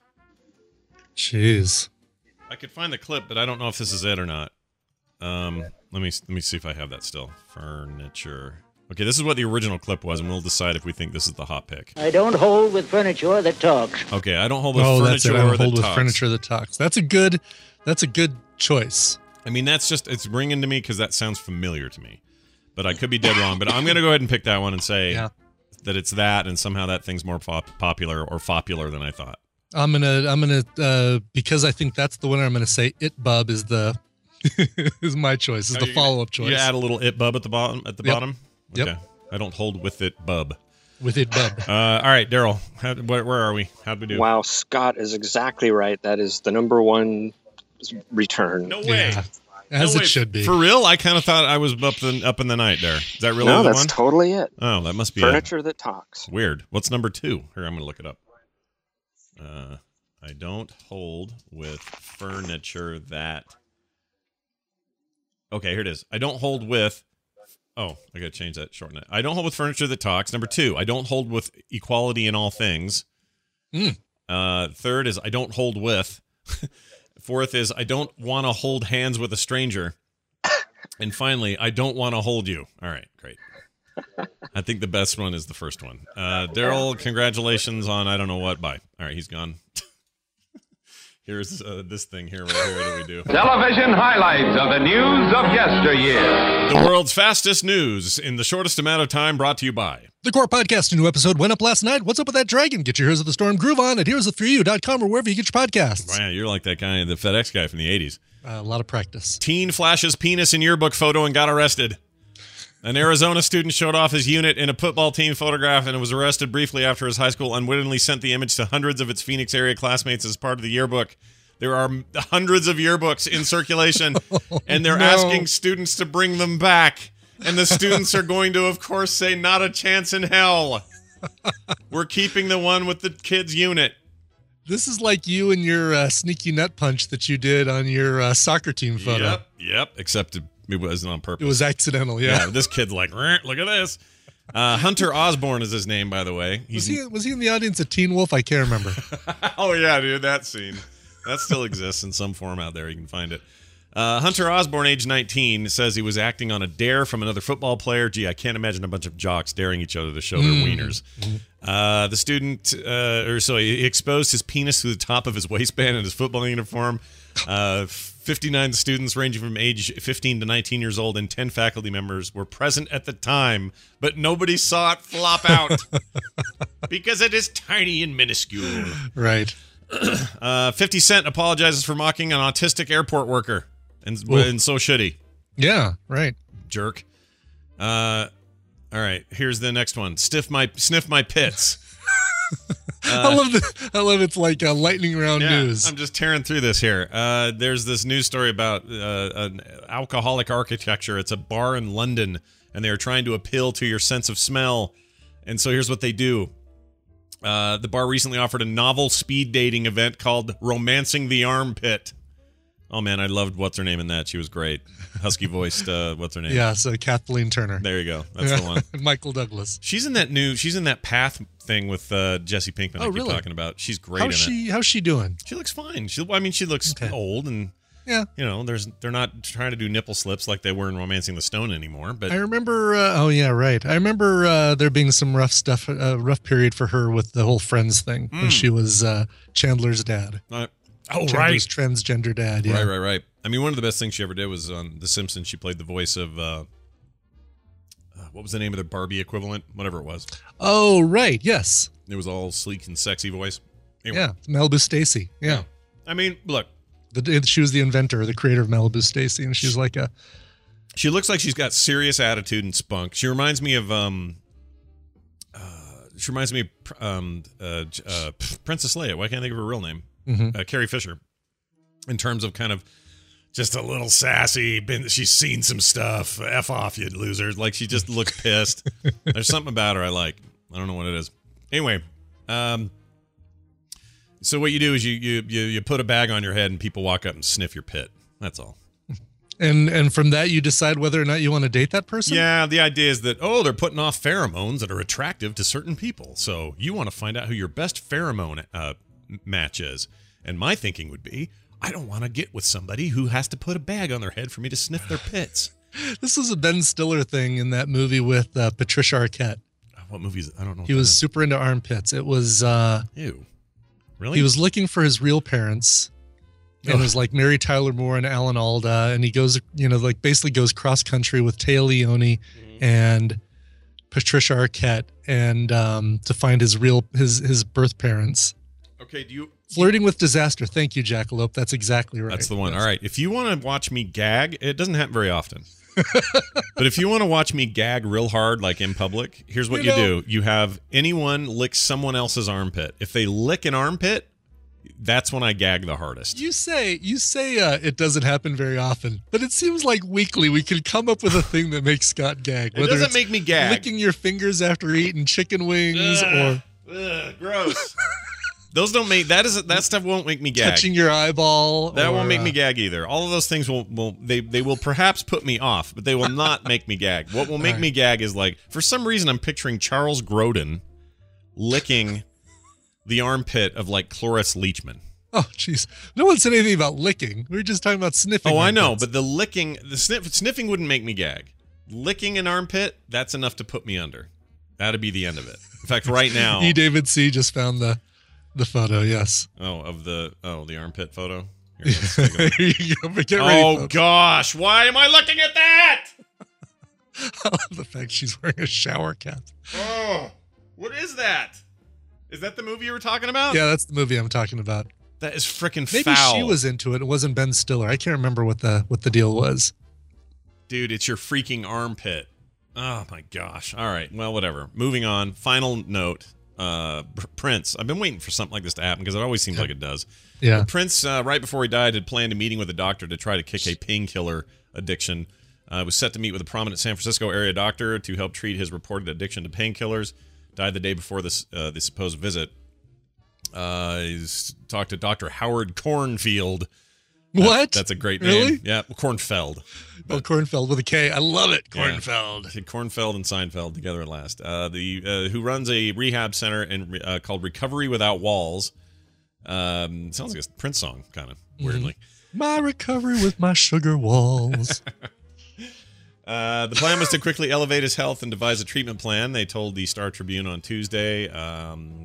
Jeez. I could find the clip, but I don't know if this is it or not. Um, let me let me see if I have that still. Furniture. Okay, this is what the original clip was, and we'll decide if we think this is the hot pick. I don't hold with furniture that talks. Okay, I don't hold with oh, furniture that's it. I don't that hold with talks. furniture that talks. That's a good. That's a good choice. I mean, that's just it's ringing to me because that sounds familiar to me, but I could be dead wrong. But I'm gonna go ahead and pick that one and say yeah. that it's that, and somehow that thing's more pop- popular or popular than I thought. I'm gonna, I'm gonna, uh, because I think that's the winner. I'm gonna say "It Bub" is the is my choice. Is oh, the follow up choice. You add a little "It Bub" at the bottom. At the yep. bottom. Okay. Yep. I don't hold with it, bub. With it, bub. Uh, all right, Daryl. Where, where are we? How'd we do? Wow, Scott is exactly right. That is the number one return. No way. Yeah. As no it way. should be. For real? I kind of thought I was up in, up in the night there. Is that really no, the that's one? totally it. Oh, that must be Furniture it. that talks. Weird. What's number two? Here, I'm going to look it up. Uh, I don't hold with furniture that... Okay, here it is. I don't hold with... Oh, I got to change that, shorten it. I don't hold with furniture that talks. Number two, I don't hold with equality in all things. Mm. Uh, third is I don't hold with. Fourth is I don't want to hold hands with a stranger. And finally, I don't want to hold you. All right, great. I think the best one is the first one. Uh, Daryl, congratulations on I don't know what. Bye. All right, he's gone. Here's uh, this thing here right here that we do. Television highlights of the news of yesteryear. The world's fastest news in the shortest amount of time, brought to you by The Core Podcast. A new episode went up last night. What's up with that dragon? Get your Heroes of the Storm groove on at heroes for you dot com or wherever you get your podcasts. Wow, you're like that guy, the FedEx guy from the eighties. Uh, a lot of practice. Teen flashes penis in yearbook photo and got arrested. An Arizona student showed off his unit in a football team photograph and was arrested briefly after his high school unwittingly sent the image to hundreds of its Phoenix area classmates as part of the yearbook. There are hundreds of yearbooks in circulation, and they're no. asking students to bring them back. And the students are going to, of course, say, not a chance in hell. We're keeping the one with the kids' unit. This is like you and your uh, sneaky nut punch that you did on your uh, soccer team photo. Yep, yep, except it It wasn't on purpose. It was accidental, yeah. Yeah, this kid's like, look at this. Uh, Hunter Osborne is his name, by the way. He's, was he was he in the audience at Teen Wolf? I can't remember. Oh, yeah, dude, that scene. That still exists in some form out there. You can find it. Uh, Hunter Osborne, age nineteen, says he was acting on a dare from another football player. Gee, I can't imagine a bunch of jocks daring each other to show their mm. wieners. Uh, the student, uh, or so he exposed his penis through the top of his waistband in his football uniform. Uh, fifty-nine students ranging from age fifteen to nineteen years old and ten faculty members were present at the time, but nobody saw it flop out because it is tiny and minuscule. Right. Uh, fifty Cent apologizes for mocking an autistic airport worker. and Ooh. and so should he. Yeah, right. Jerk. Uh, all right. Here's the next one. Stiff my sniff my pits. Uh, I love the, I love it's like a lightning round yeah, news. I'm just tearing through this here. Uh, there's this news story about uh, an alcoholic architecture. It's a bar in London, and they are trying to appeal to your sense of smell. And so here's what they do. Uh, the bar recently offered a novel speed dating event called Romancing the Armpit. Oh, man, I loved what's her name in that. She was great. Husky voiced, uh, what's her name? Yeah, so Kathleen Turner. There you go. That's yeah. the one. Michael Douglas. She's in that new, she's in that Path thing with uh, Jesse Pinkman oh, I keep really? talking about. She's great how's in she, it. How's she doing? She looks fine. She, I mean, she looks okay. old and, yeah, you know, there's they're not trying to do nipple slips like they were in Romancing the Stone anymore. But I remember, uh, oh, yeah, right. I remember uh, there being some rough stuff, uh, rough period for her with the whole Friends thing mm. when she was uh, Chandler's dad. Uh, oh, Chandler's right. transgender dad. Yeah. Right, right, right. I mean, one of the best things she ever did was on The Simpsons. She played the voice of, uh, uh, what was the name of the Barbie equivalent? Whatever it was. Oh, right. Yes. It was all sleek and sexy voice. Anyway. Yeah. Malibu Stacy. Yeah. yeah. I mean, look. The, she was the inventor, the creator of Malibu Stacy, and she's like a... She looks like she's got serious attitude and spunk. She reminds me of, um... Uh, she reminds me of um, uh, uh, Princess Leia. Why can't I think of her real name? Mm-hmm. Uh, Carrie Fisher. In terms of kind of just a little sassy, been, she's seen some stuff. F off, you losers. Like, she just looks pissed. There's something about her I like. I don't know what it is. Anyway, um, so what you do is you, you you you put a bag on your head and people walk up and sniff your pit. That's all. And and from that you decide whether or not you want to date that person? Yeah, the idea is that, oh, they're putting off pheromones that are attractive to certain people. So you want to find out who your best pheromone uh, match is. And my thinking would be, I don't want to get with somebody who has to put a bag on their head for me to sniff their pits. This was a Ben Stiller thing in that movie with uh, Patricia Arquette. What movie is it? I don't know. He was is. super into armpits. It was... Uh, Ew. Really? He was looking for his real parents. And it was like Mary Tyler Moore and Alan Alda. And he goes, you know, like basically goes cross country with Téa Leoni mm-hmm. and Patricia Arquette and um, to find his real, his, his birth parents. Okay, do you... Flirting with Disaster. Thank you, Jackalope. That's exactly right. That's the one. Yes. All right. If you want to watch me gag, it doesn't happen very often. But if you want to watch me gag real hard, like in public, here's what you, you know, do. You have anyone lick someone else's armpit. If they lick an armpit, that's when I gag the hardest. You say, you say uh, it doesn't happen very often, but it seems like weekly we could come up with a thing that makes Scott gag. It doesn't make me gag. Licking your fingers after eating chicken wings ugh, or... Ugh, gross. Those don't make that is that stuff won't make me gag. Touching your eyeball. That or, won't make uh, me gag either. All of those things will will they they will perhaps put me off, but they will not make me gag. What will make right. me gag is like for some reason I'm picturing Charles Grodin licking the armpit of like Cloris Leachman. Oh, jeez. No one said anything about licking. We were just talking about sniffing. Oh, I know, but the licking, the sniff, sniffing wouldn't make me gag. Licking an armpit, that's enough to put me under. That'd be the end of it. In fact, right now, E. David C. just found the. The photo, yes. Oh, of the oh the armpit photo. Here, Here you go. Get ready, oh folks. Gosh, why am I looking at that? I love the fact she's wearing a shower cap. Oh, what is that? Is that the movie you were talking about? Yeah, that's the movie I'm talking about. That is freaking foul. Maybe she was into it. It wasn't Ben Stiller. I can't remember what the what the deal was. Dude, it's your freaking armpit. Oh my gosh. All right. Well, whatever. Moving on. Final note. Uh, Prince. I've been waiting for something like this to happen because it always seems yeah. like it does. Yeah. But Prince, uh, right before he died, had planned a meeting with a doctor to try to kick a painkiller addiction. Uh, was set to meet with a prominent San Francisco area doctor to help treat his reported addiction to painkillers. Died the day before this uh, the supposed visit. Uh, he's talked to Doctor Howard Cornfield. What? That, that's a great name. Really? Yeah, Kornfeld. Oh, Kornfeld with a K. I love it. Kornfeld. Yeah. Kornfeld and Seinfeld together at last. Uh, the uh, who runs a rehab center in, uh, called Recovery Without Walls. Um, sounds like a Prince song, kind of weirdly. Mm-hmm. My recovery with my sugar walls. uh, the plan was to quickly elevate his health and devise a treatment plan. They told the Star Tribune on Tuesday. Um,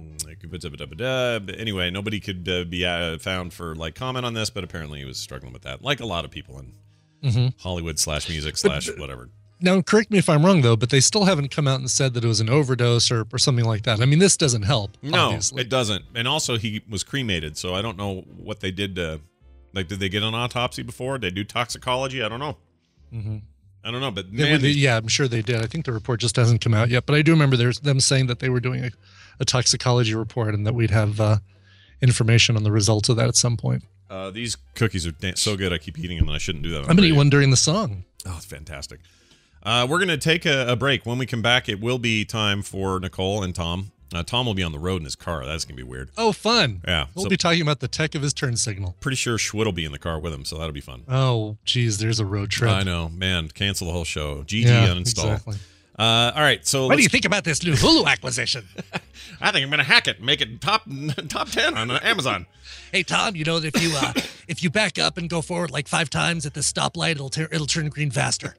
anyway, nobody could uh, be uh, found for like comment on this, but apparently he was struggling with that, like a lot of people in mm-hmm. Hollywood slash music slash whatever. Now, correct me if I'm wrong, though, but they still haven't come out and said that it was an overdose or, or something like that. I mean, this doesn't help. No, obviously. It doesn't. And also, he was cremated, so I don't know what they did to Like, did they get an autopsy before? Did they do toxicology? I don't know. Mm-hmm. I don't know, but They- man, they- yeah, I'm sure they did. I think the report just hasn't come out yet, but I do remember there's them saying that they were doing a, a toxicology report and that we'd have uh, information on the results of that at some point. uh, these cookies are da- so good. I keep eating them, and I shouldn't do that. on I'm gonna eat radio. one during the song. Oh, it's fantastic. Uh, we're going to take a, a break. When we come back, it will be time for Nicole and Tom. Uh, Tom will be on the road in his car. That's going to be weird. Oh, fun. Yeah. We'll so be talking about the tech of his turn signal. pretty sure Schwid will be in the car with him, so that'll be fun. Oh, geez, there's a road trip. I know. Man, cancel the whole show. G G Yeah, uninstall. exactly. Uh, all right. So What do let's- you think about this new Hulu acquisition? I think I'm going to hack it and make it top top ten on Amazon. Hey, Tom, you know, if you uh, if you back up and go forward like five times at the stoplight, it'll, ter- it'll turn green faster.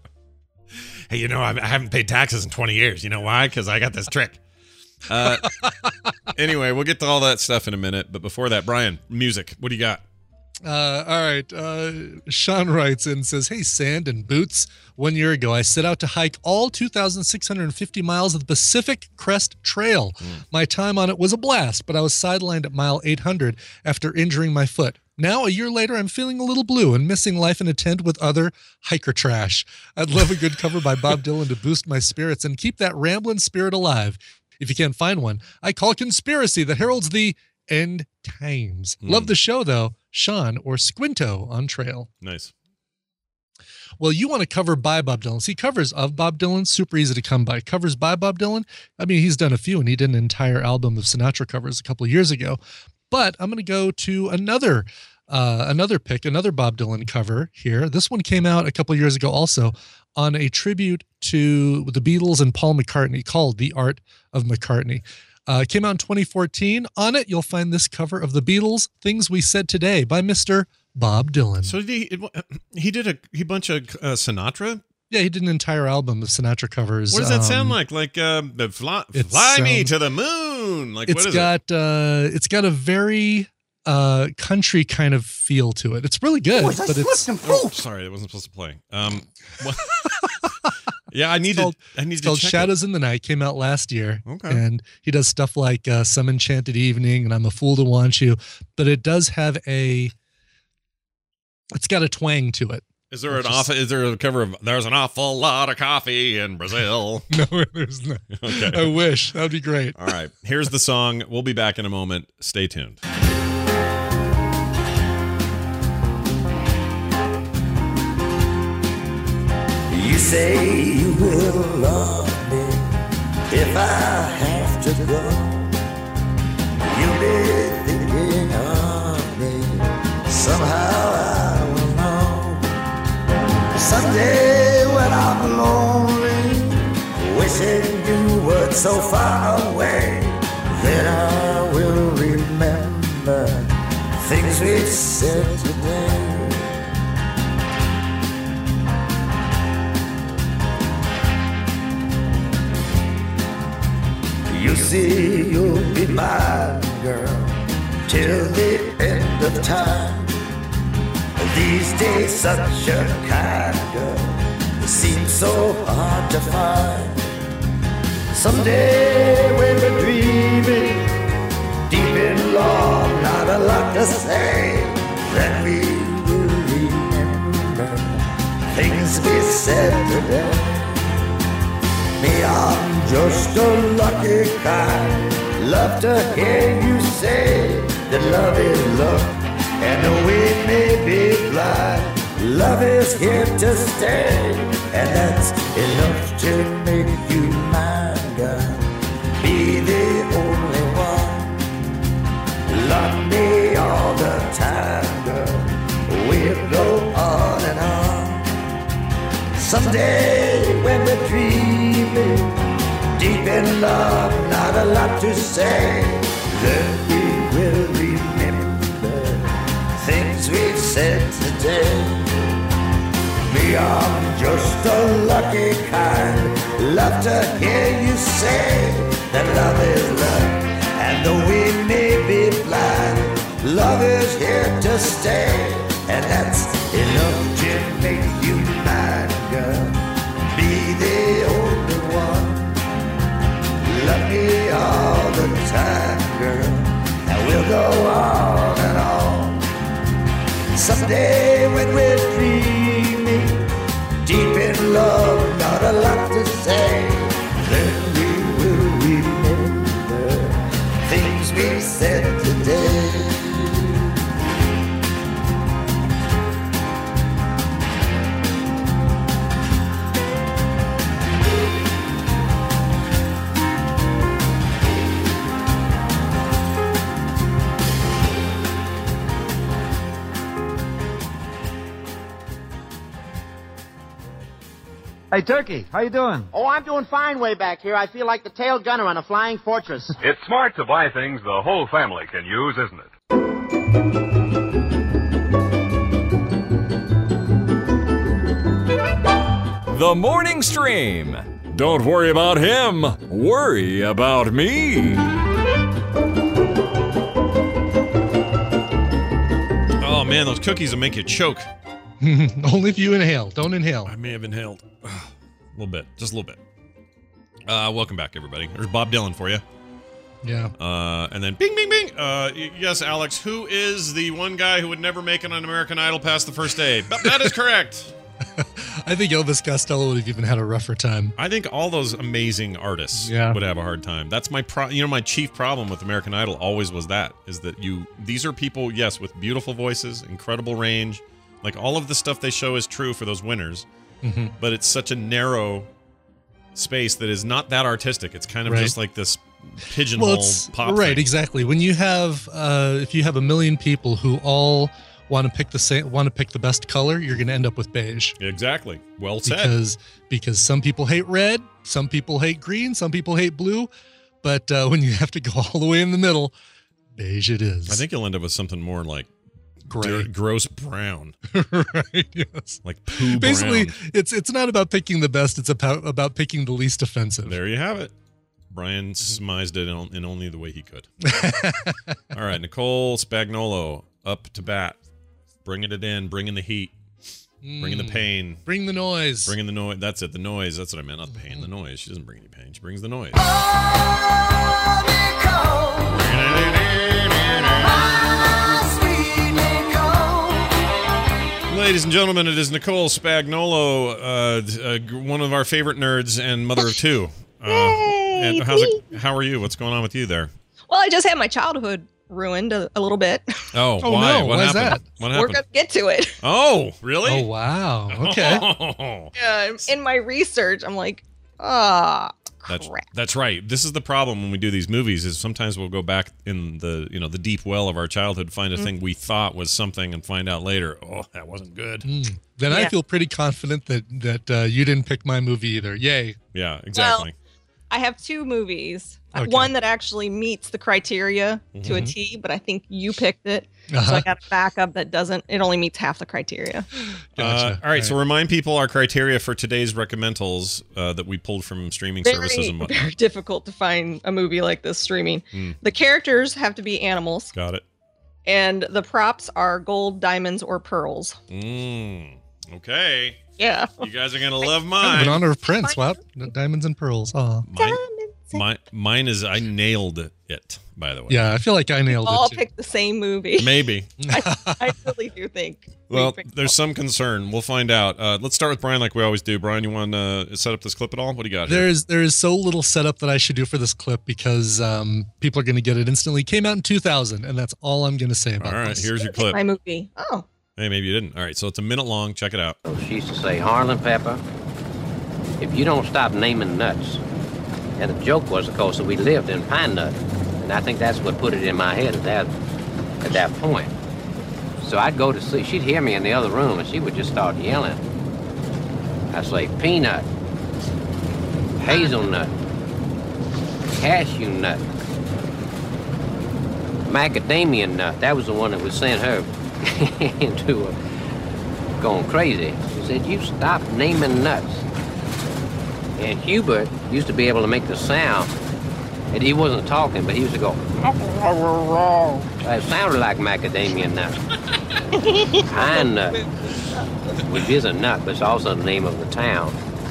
Hey, you know, I I haven't paid taxes in twenty years. You know why? Because I got this trick. Uh, anyway, we'll get to all that stuff in a minute. But before that, Brian, music. What do you got? Uh, all right. Uh, Sean writes in and says, "Hey, Sand and Boots. One year ago, I set out to hike all two thousand six hundred fifty miles of the Pacific Crest Trail. My time on it was a blast, but I was sidelined at mile eight hundred after injuring my foot. Now, a year later, I'm feeling a little blue and missing life in a tent with other hiker trash. I'd love a good cover by Bob Dylan to boost my spirits and keep that rambling spirit alive. If you can't find one, I call Conspiracy that heralds the end times. Mm. Love the show, though. Sean or Squinto on trail." Nice. Well, you want to cover by Bob Dylan. See, covers of Bob Dylan, super easy to come by. Covers by Bob Dylan, I mean, he's done a few, and he did an entire album of Sinatra covers a couple of years ago. But I'm going to go to another uh, another pick, another Bob Dylan cover here. This one came out a couple of years ago also on a tribute to the Beatles and Paul McCartney called The Art of McCartney. Uh, it came out in twenty fourteen. On it, you'll find this cover of the Beatles, Things We Said Today by Mister Bob Dylan. So did he it, he did a he bunch of uh, Sinatra. Yeah, he did an entire album of Sinatra covers. What does that Um, sound like? Like uh, the fly, it's, fly me um, to the moon. Like It's what is got it? uh, it's got a very uh, country kind of feel to it. It's really good, but it's Oh, sorry, that wasn't supposed to play. Um, what- yeah, I need It's called- to. I need It's to called check Shadows in the Night. Came out last year. Okay. And he does stuff like uh, Some Enchanted Evening and I'm a Fool to Want You. But it does have a, it's got a twang to it. Is there an Which is- awful? Is there a cover of "There's an awful lot of coffee in Brazil"? No, there's not. Okay. I wish. That would be great. All right. Here's the song. We'll be back in a moment. Stay tuned. You say you will love me if I have to go. You'll be thinking of me. Somehow I will know. Someday when I'm lonely, wishing you were so far away, then I will remember things we said today. You see, you'll be mine, girl, till the end of time. These days, such a kind girl seems so hard to find. Someday, when we're dreaming, deep in love, not a lot to say, then we will remember things we said today. Me, I'm just a lucky kind. Love to hear you say that love is love, and though we may be blind, love is here to stay, and that's enough to make you mine, girl. Be the only one. Love me all the time, girl. We'll go on and on. Someday when we're dreaming, deep in love, not a lot to say, then we will remember things we've said today. Me, I'm just a lucky kind. Love to hear you say that love is love, and though we may be blind, love is here to stay, and that's enough to make you mine, girl. Be the only one. Love me all the time, girl, and we'll go on and on. Someday when we're dreaming, deep in love, not a lot to say, then we will remember things we said today. Hey, Turkey, how you doing? Oh, I'm doing fine way back here. I feel like the tail gunner on a flying fortress. It's smart to buy things the whole family can use, isn't it? The Morning Stream. Don't worry about him. Worry about me. Oh, man, those cookies will make you choke. Only if you inhale. Don't inhale. I may have inhaled. A little bit. Just a little bit. Uh, welcome back, everybody. There's Bob Dylan for you. Yeah. Uh, and then bing, bing, bing. Uh, y- yes, Alex, who is the one guy who would never make it on American Idol past the first day? But that is correct. I think Elvis Costello would have even had a rougher time. I think all those amazing artists Yeah. would have a hard time. That's my pro- you know, my chief problem with American Idol always was that, is that you, these are people, yes, with beautiful voices, incredible range. Like, all of the stuff they show is true for those winners, Mhm. but it's such a narrow space that is not that artistic. It's kind of Right. just like this pigeonhole Well, it's pop right, thing. exactly. When you have, uh, if you have a million people who all want to pick the same, want to pick the best color, you're going to end up with beige. Exactly. Well said. Because because some people hate red, some people hate green, some people hate blue, but uh, when you have to go all the way in the middle, beige it is. I think you'll end up with something more like Gray. dirt- gross brown. Right, yes. Like poo Basically, brown. it's it's not about picking the best, it's about about picking the least offensive. There you have it. Brian smized it in, in only the way he could. All right, Nicole Spagnolo, up to bat. Bringing it in, bringing the heat, bringing the Mm. pain. Bring the noise. Bringing the noise. That's it, the noise. That's what I meant, not the pain, the noise. She doesn't bring any pain. She brings the noise. Ladies and gentlemen, it is Nicole Spagnolo, uh, uh, one of our favorite nerds and mother of two. Uh, and how's it, how are you? What's going on with you there? Well, I just had my childhood ruined a, a little bit. Oh, Oh, why? no. What Why is happened? that? What We're happened? gonna get to it. Oh, really? Oh, wow. Okay. Oh. Yeah, in my research, I'm like, ah, That's crap. that's right. This is the problem when we do these movies. Is sometimes we'll go back in the you know the deep well of our childhood, find a Mm. thing we thought was something, and find out later, oh, that wasn't good. Mm. Then I Yeah. feel pretty confident that that uh, you didn't pick my movie either. Yay. Yeah, exactly. I have two movies. Okay. One that actually meets the criteria to a Mhm. T, but I think you picked it. So Uh-huh. I got a backup that doesn't, it only meets half the criteria. Uh, all right, so remind people our criteria for today's recommendals uh, that we pulled from streaming services Very, and whatnot. very difficult to find a movie like this streaming. Mm. The characters have to be animals, Got it. and the props are gold, diamonds, or pearls. Mm. Okay. Yeah. You guys are gonna love Oh, in mine. honor of Prince. Wow. Diamonds and pearls. Oh. Mine, mine, mine is I nailed it. By the way. Yeah, I feel like I nailed All it too. picked the same movie. Maybe. I, I really do think. we Well, picked there's some concern. We'll find out. Uh, let's start with Brian, like we always do. Brian, you want to uh, set up this clip at all? What do you got here? There is there is so little setup that I should do for this clip because um, people are going to get it instantly. Came out in two thousand, and that's all I'm going to say about All right, this. here's your clip. my movie. Oh. Hey, maybe you didn't. All right, so it's a minute long. Check it out. She used to say, Harlan Pepper, if you don't stop naming nuts. And the joke was, of course, that we lived in Pine Nut. And I think that's what put it in my head at that, at that point. So I'd go to sleep. She'd hear me in the other room, and she would just start yelling. I'd say, peanut, hazelnut, cashew nut, macadamia nut. That was the one that would send her into a, going crazy. She said, you stop naming nuts. And Hubert used to be able to make the sound, and he wasn't talking, but he used to go, it sounded like macadamia nut. Pine nut, which is a nut, but it's also the name of the town.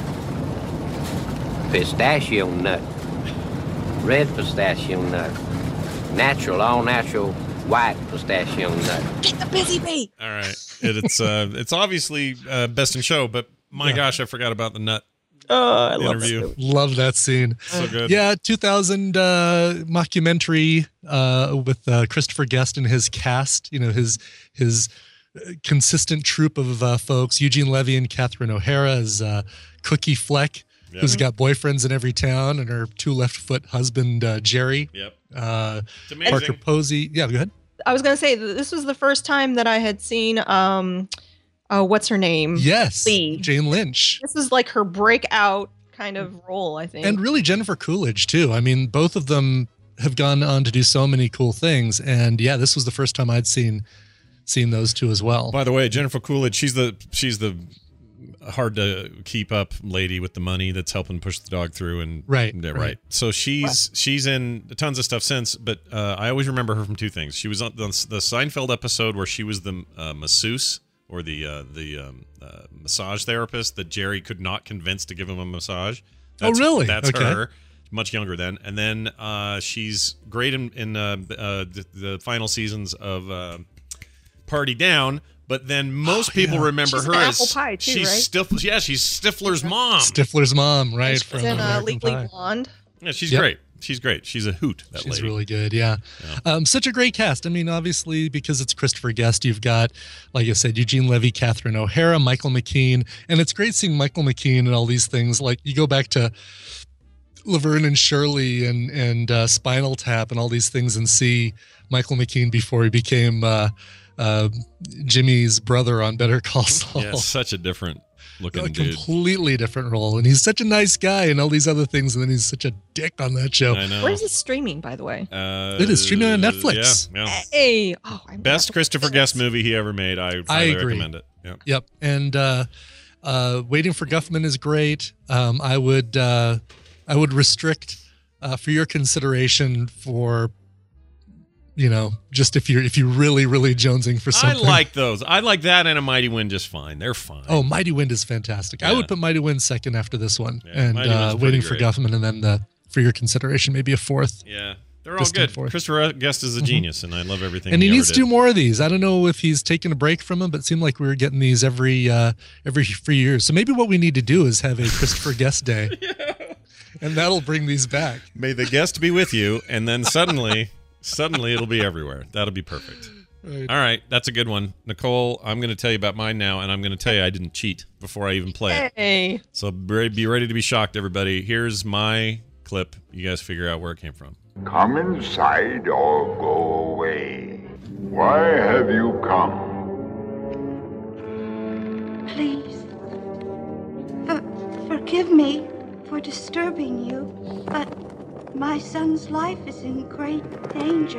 Pistachio nut, red pistachio nut, natural, all natural white pistachio nut. Get the busy bee. All right. It, it's uh, it's obviously uh, best in show, but my Yeah. gosh, I forgot about the nut Oh, I love interview. that. Love that scene. So good. Yeah, two thousand uh, mockumentary uh, with uh, Christopher Guest and his cast. You know, his his uh, consistent troupe of uh, folks. Eugene Levy and Catherine O'Hara as uh, Cookie Fleck, Yep. who's got boyfriends in every town, and her two left foot husband uh, Jerry. Yep. Uh, It's amazing. Parker Posey. Yeah, go ahead. I was gonna say th- this was the first time that I had seen um, uh, what's her name? Yes, Lee. Jane Lynch. This was like her breakout kind of role, I think. And really Jennifer Coolidge too. I mean, both of them have gone on to do so many cool things. And yeah, this was the first time I'd seen seen those two as well. By the way, Jennifer Coolidge, she's the she's the hard to keep up lady with the money that's helping push the dog through and Right, yeah, right. right. So she's she's in tons of stuff since, but uh, I always remember her from two things. She was on the, the Seinfeld episode where she was the uh, masseuse or the uh, the um, uh, massage therapist that Jerry could not convince to give him a massage. Oh, That's, really? That's Okay. her. Much younger then, and then uh, she's great in, in uh, uh, the, the final seasons of uh, Party Down. But then most Oh, people yeah. remember She's her in as Apple Pie, too, she's right? Stif- yeah, she's Stifler's mom. Stifler's mom, right? She's From in uh, American Legally Pie. Blonde. Yeah, she's Yep. great. She's great. She's a hoot. That She's lady. really good, yeah. Yeah. Um, such a great cast. I mean, obviously, because it's Christopher Guest, you've got, like I said, Eugene Levy, Catherine O'Hara, Michael McKean. And it's great seeing Michael McKean and all these things. Like, you go back to Laverne and Shirley and, and uh, Spinal Tap and all these things and see Michael McKean before he became uh, uh, Jimmy's brother on Better Call Saul. Yeah, such a different looking A dude. completely different role. And he's such a nice guy and all these other things. And then he's such a dick on that show. I know. Where's it streaming, by the way? Uh, It is streaming on Netflix. Yeah, yeah. Hey, oh, I'm Best Christopher Guest movie he ever made. I I highly agree. recommend it. Yeah. Yep. And uh, uh, Waiting for Guffman is great. Um, I would uh, I would restrict uh, for your consideration for, you know, just if you're if you're really really jonesing for I something. like those. I like that and A Mighty Wind just fine. They're fine. Oh, Mighty Wind is fantastic. I Yeah. would put Mighty Wind second after this one, Yeah, and Mighty Wind's uh, pretty Waiting for great. Guffman, and then the for your consideration maybe a fourth. Yeah. They're all Distant good. fourth. Christopher Guest is a genius, and I love everything. And he, ever needs to did. do more of these. I don't know if he's taken a break from them, but it seemed like we were getting these every uh, every few years. So maybe what we need to do is have a Christopher Guest Day, and that'll bring these back. May the guest be with you, and then suddenly, suddenly it'll be everywhere. That'll be perfect. Right. All right, that's a good one, Nicole. I'm going to tell you about mine now, and I'm going to tell you I didn't cheat before I even play it. Hey. So be be ready to be shocked, everybody. Here's my clip. You guys figure out where it came from. Come inside or go away. Why have you come? Please, for, forgive me for disturbing you, but my son's life is in great danger.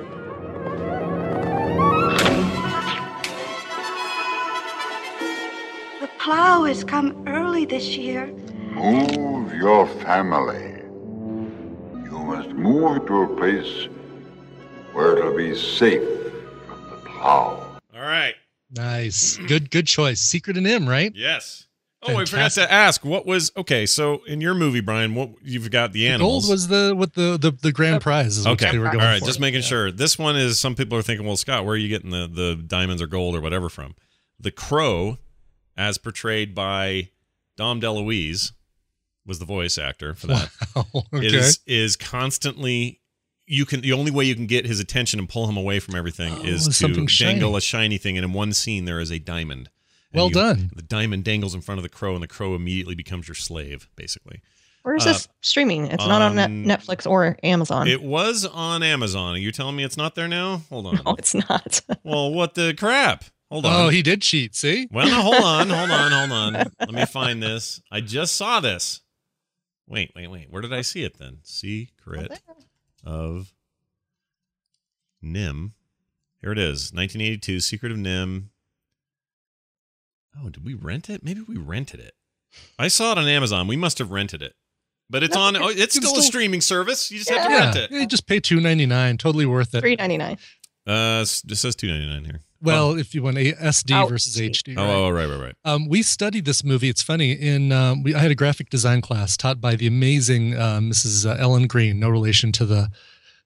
The plow has come early this year. Move your family. You must move to a place where it'll be safe from the plow. All right. Nice, good good choice. Secret in him, right? Yes. Oh, I forgot Fantastic. to ask. What was okay? So in your movie, Brian, what you've got the The animals. gold was the what the the, the grand prize is what Okay. they were All going right. for. Just making sure. This one is. Some people are thinking, well, Scott, where are you getting the the diamonds or gold or whatever from? The Crow, as portrayed by Dom DeLuise, was the voice actor for that. Wow, okay. Is is constantly. You can the only way you can get his attention and pull him away from everything Oh, is to something dangle shiny. a shiny thing, and in one scene there is a diamond. And Well you- done. The diamond dangles in front of the crow, and the crow immediately becomes your slave, basically. Where's Uh, this streaming? It's not on um, Net- Netflix or Amazon. It was on Amazon. Are you telling me it's not there now? Hold on. No, it's not. Well, what the crap? Hold on. Oh, he did cheat. See? Well, no, hold on, hold on, hold on. Let me find this. I just saw this. Wait, wait, wait. Where did I see it then? Secret of Nim. Here it is. nineteen eighty-two, Secret of Nim. Oh, did we rent it? Maybe we rented it. I saw it on Amazon. We must have rented it. But it's on. Oh, it's still a streaming service. You just have to Yeah, rent it. you just pay two ninety nine. Totally worth it. Three ninety nine. Uh, it just says two ninety-nine here. Well, if you want a S D Oh, versus H D. Oh, oh, right, right, right. Um, we studied this movie. It's funny. In um, we, I had a graphic design class taught by the amazing uh, Missus uh, Ellen Green, no relation to the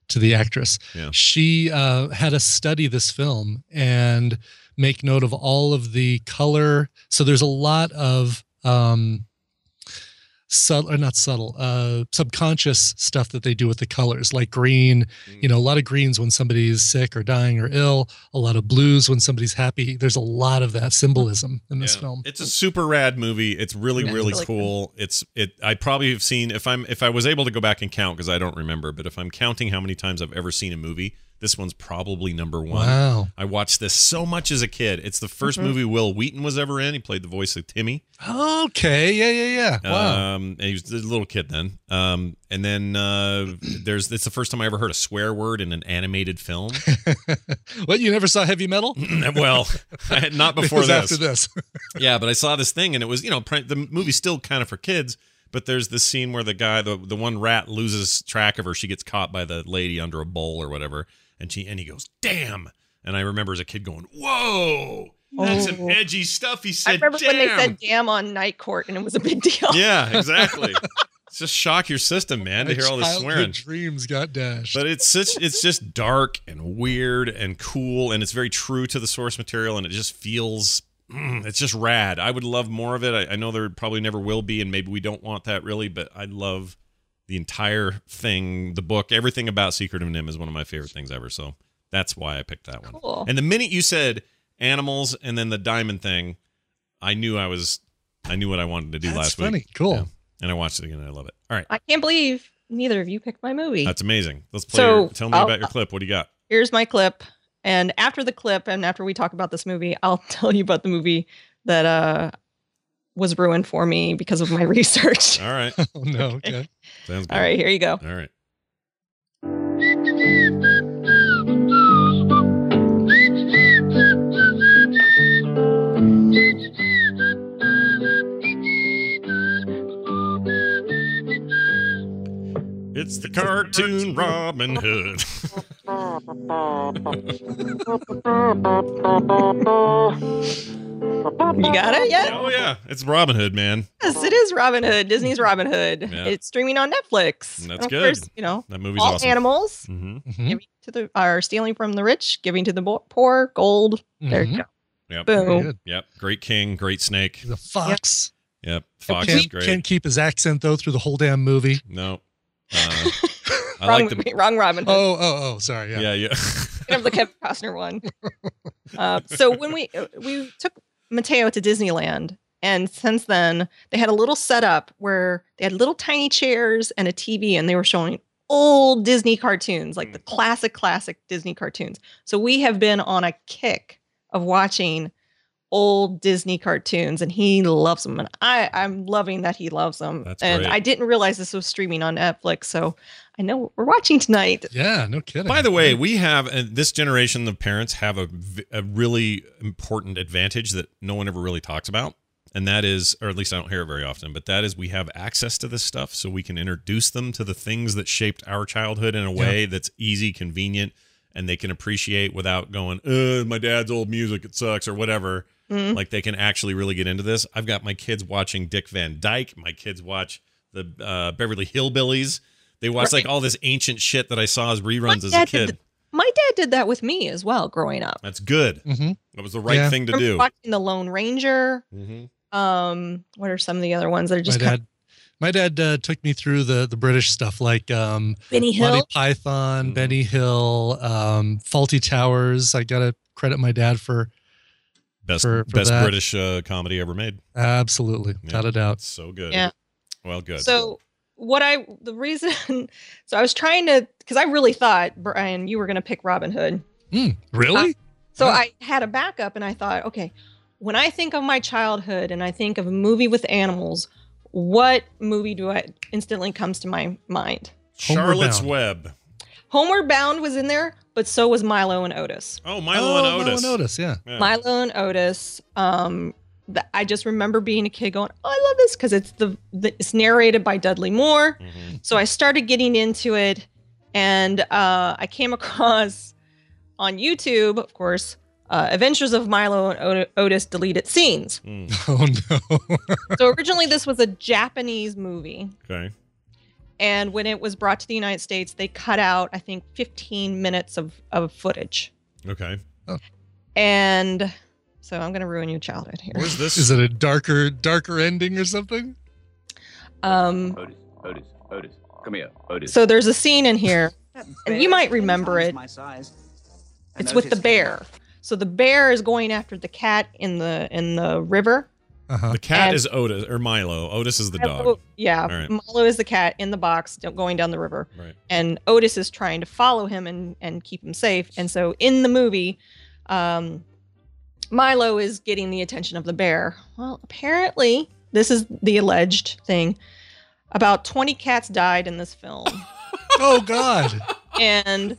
to the actress. Yeah. She uh, had to study this film and make note of all of the color. So there's a lot of um, subtle, or not subtle, uh, subconscious stuff that they do with the colors, like green. Mm. You know, a lot of greens when somebody's sick or dying or ill. A lot of blues when somebody's happy. There's a lot of that symbolism in this yeah. film. It's a super rad movie. It's really, Yeah, really, it's really cool. It's it. I probably have seen if I'm if I was able to go back and count because I don't remember, but if I'm counting how many times I've ever seen a movie, this one's probably number one. Wow. I watched this so much as a kid. It's the first Mhm. movie Will Wheaton was ever in. He played the voice of Timmy. Okay. Yeah, yeah, yeah. Wow. Um, and he was a little kid then. Um, and then uh, there's it's the first time I ever heard a swear word in an animated film. What, you never saw Heavy Metal? Well, I had not before It was this. after this. Yeah, but I saw this thing and it was, you know, pr- the movie's still kind of for kids, but there's this scene where the guy, the, the one rat loses track of her. She gets caught by the lady under a bowl or whatever. And she and he goes, damn. And I remember as a kid going, whoa, that's some Oh. edgy stuff. He I said, remember damn. when they said "damn" on Night Court, and it was a big deal. Yeah, exactly. It's just shock your system, man, to My hear all this childhood swearing. dreams got dashed. But it's such it's just dark and weird and cool, and it's very true to the source material, and it just feels mm, it's just rad. I would love more of it. I, I know there probably never will be, and maybe we don't want that really, but I'd love the entire thing, the book, everything about Secret of Nim is one of my favorite things ever. So that's why I picked that one. Cool. And the minute you said animals and then the diamond thing, I knew I was I knew what I wanted to do That's last funny. week. Cool. Yeah. And I watched it again and I love it. All right. I can't believe neither of you picked my movie. That's amazing. Let's play. So, your, tell me I'll- about your clip. What do you got? Here's my clip. And after the clip, and after we talk about this movie, I'll tell you about the movie that uh, was ruined for me because of my research. All right. Oh, no. Okay. Sounds good. All right, here you go. All right. It's the cartoon Robin Hood. You got it yet? Oh yeah, it's Robin Hood, man. Yes, it is Robin Hood. Disney's Robin Hood. Yeah. It's streaming on Netflix. That's And of good. course, you know, That movie's all awesome. animals Mm-hmm. giving to the are stealing from the rich, giving to the bo- poor. Gold. There you go. Yep. Boom. Yep. Great king, great snake. The fox. Yep. Fox can't, is great. can't keep his accent, though, through the whole damn movie. No. Uh, I wrong, like the. wrong Robin Hood. Oh, oh, oh, sorry. Yeah. Yeah, yeah. Kind of the Kevin Costner one. Uh, so when we we took Mateo to Disneyland, and since then they had a little setup where they had little tiny chairs and a T V, and they were showing old Disney cartoons, like the classic, classic Disney cartoons. So we have been on a kick of watching old Disney cartoons, and he loves them, and I I'm loving that he loves them. That's and great. I didn't realize this was streaming on Netflix, so I know what we're watching tonight. Yeah, no kidding. By the way, we have uh, this generation of parents have a, v- a really important advantage that no one ever really talks about. And that is, or at least I don't hear it very often, but that is we have access to this stuff so we can introduce them to the things that shaped our childhood in a way that's easy, convenient, and they can appreciate without going, uh, my dad's old music, it sucks, or whatever. Mhm. Like they can actually really get into this. I've got my kids watching Dick Van Dyke. My kids watch the uh, Beverly Hillbillies. They watch Right. like all this ancient shit that I saw as reruns as a dad kid. did- My dad did that with me as well growing up. That's good. Mm-hmm. That was the right Yeah. thing to Remember do. watching The Lone Ranger. Mm-hmm. Um, what are some of the other ones that are My just kind dad, my dad uh, took me through the, the British stuff like um, Benny Monty Hill? Python, Mm-hmm. Benny Hill, um, Faulty Towers. I got to credit my dad for Best for- for best that. British uh, comedy ever made. absolutely, Yeah. without a doubt. So good. Yeah. Well, good. So what I the reason so I was trying to because I really thought Brian you were going to pick Robin Hood. Mm, really? So Oh. I had a backup and I thought, okay, when I think of my childhood and I think of a movie with animals, what movie do I instantly comes to my mind? Charlotte's Bound. Web. Homeward Bound was in there, but so was Milo and Otis. Oh, Milo and Oh, Otis. Milo and Otis, yeah. Yeah. Milo and Otis. Um, th- I just remember being a kid going, "Oh, I love this" because it's the, the it's narrated by Dudley Moore. Mm-hmm. So I started getting into it, and uh, I came across on YouTube, of course, uh, Adventures of Milo and Ot- Otis deleted scenes. Mm. Oh no. So originally this was a Japanese movie, Okay. And when it was brought to the United States, they cut out, I think, fifteen minutes of, of footage. Okay. Oh. And so I'm going to ruin your childhood here. Where's this? Is it a darker, darker ending or something? Um, Otis, Otis, Otis, come here, Otis. so there's a scene in here, and you might remember it. My size. It's with the bear. So the bear is going after the cat in the in the river. Uh-huh. The cat And- is Otis or Milo. Otis is the dog. Oh, yeah, All right. Milo is the cat in the box do- going down the river. Right. And Otis is trying to follow him and, and keep him safe. And so in the movie, um, Milo is getting the attention of the bear. Well, apparently, this is the alleged thing. About twenty cats died in this film. Oh, God. and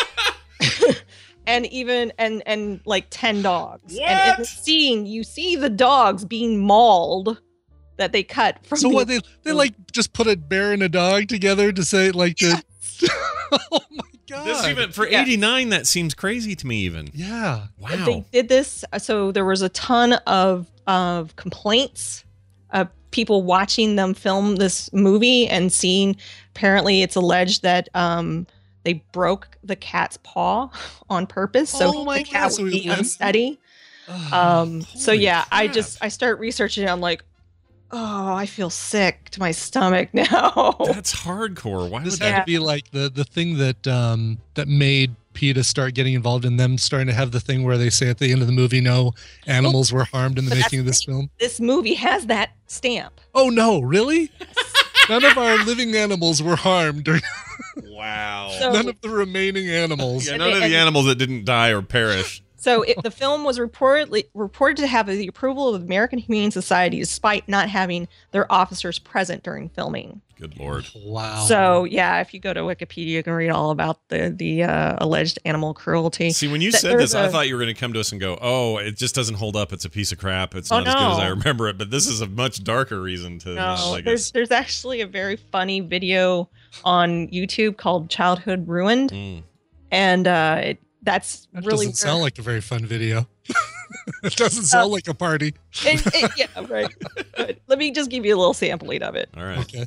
and even and and like ten dogs. What? And in the scene, you see the dogs being mauled that they cut from. So the- what, they, they like just put a bear and a dog together to say, like, the... Oh, my God. This even for Yeah. eighty-nine, that seems crazy to me. Even Yeah. wow. They did this, so there was a ton of of complaints of people watching them film this movie and seeing. Apparently, it's alleged that um, they broke the cat's paw on purpose, so Oh my the cat God, so would he be went- unsteady. Um, so holy yeah, I crap. just I start researching it. I'm like, oh, I feel sick to my stomach now. That's hardcore. Why This would had that? to be like the, the thing that um, that made PETA start getting involved in them starting to have the thing where they say at the end of the movie, no animals were harmed in the But that's making of this film. This movie has that stamp. Oh, no, really? None of our living animals were harmed. Or Wow. So- none of the remaining animals. Yeah, none of the animals that didn't die or perish. So it, the film was reportedly reported to have the approval of the American Humane Society, despite not having their officers present during filming. Good Lord. Wow. So yeah, if you go to Wikipedia, you can read all about the the uh, alleged animal cruelty. See, when you That said there's this, I a- thought you were going to come to us and go, "Oh, it just doesn't hold up. It's a piece of crap. It's Oh, not as good as no. I remember it." But this is a much darker reason to No, not like there's us. there's actually a very funny video on YouTube called "Childhood Ruined," Mm. and uh, it, that's That really doesn't sound like a very fun video. It doesn't sound like a party. it, it, yeah, right. But let me just give you a little sampling of it. All right. Okay.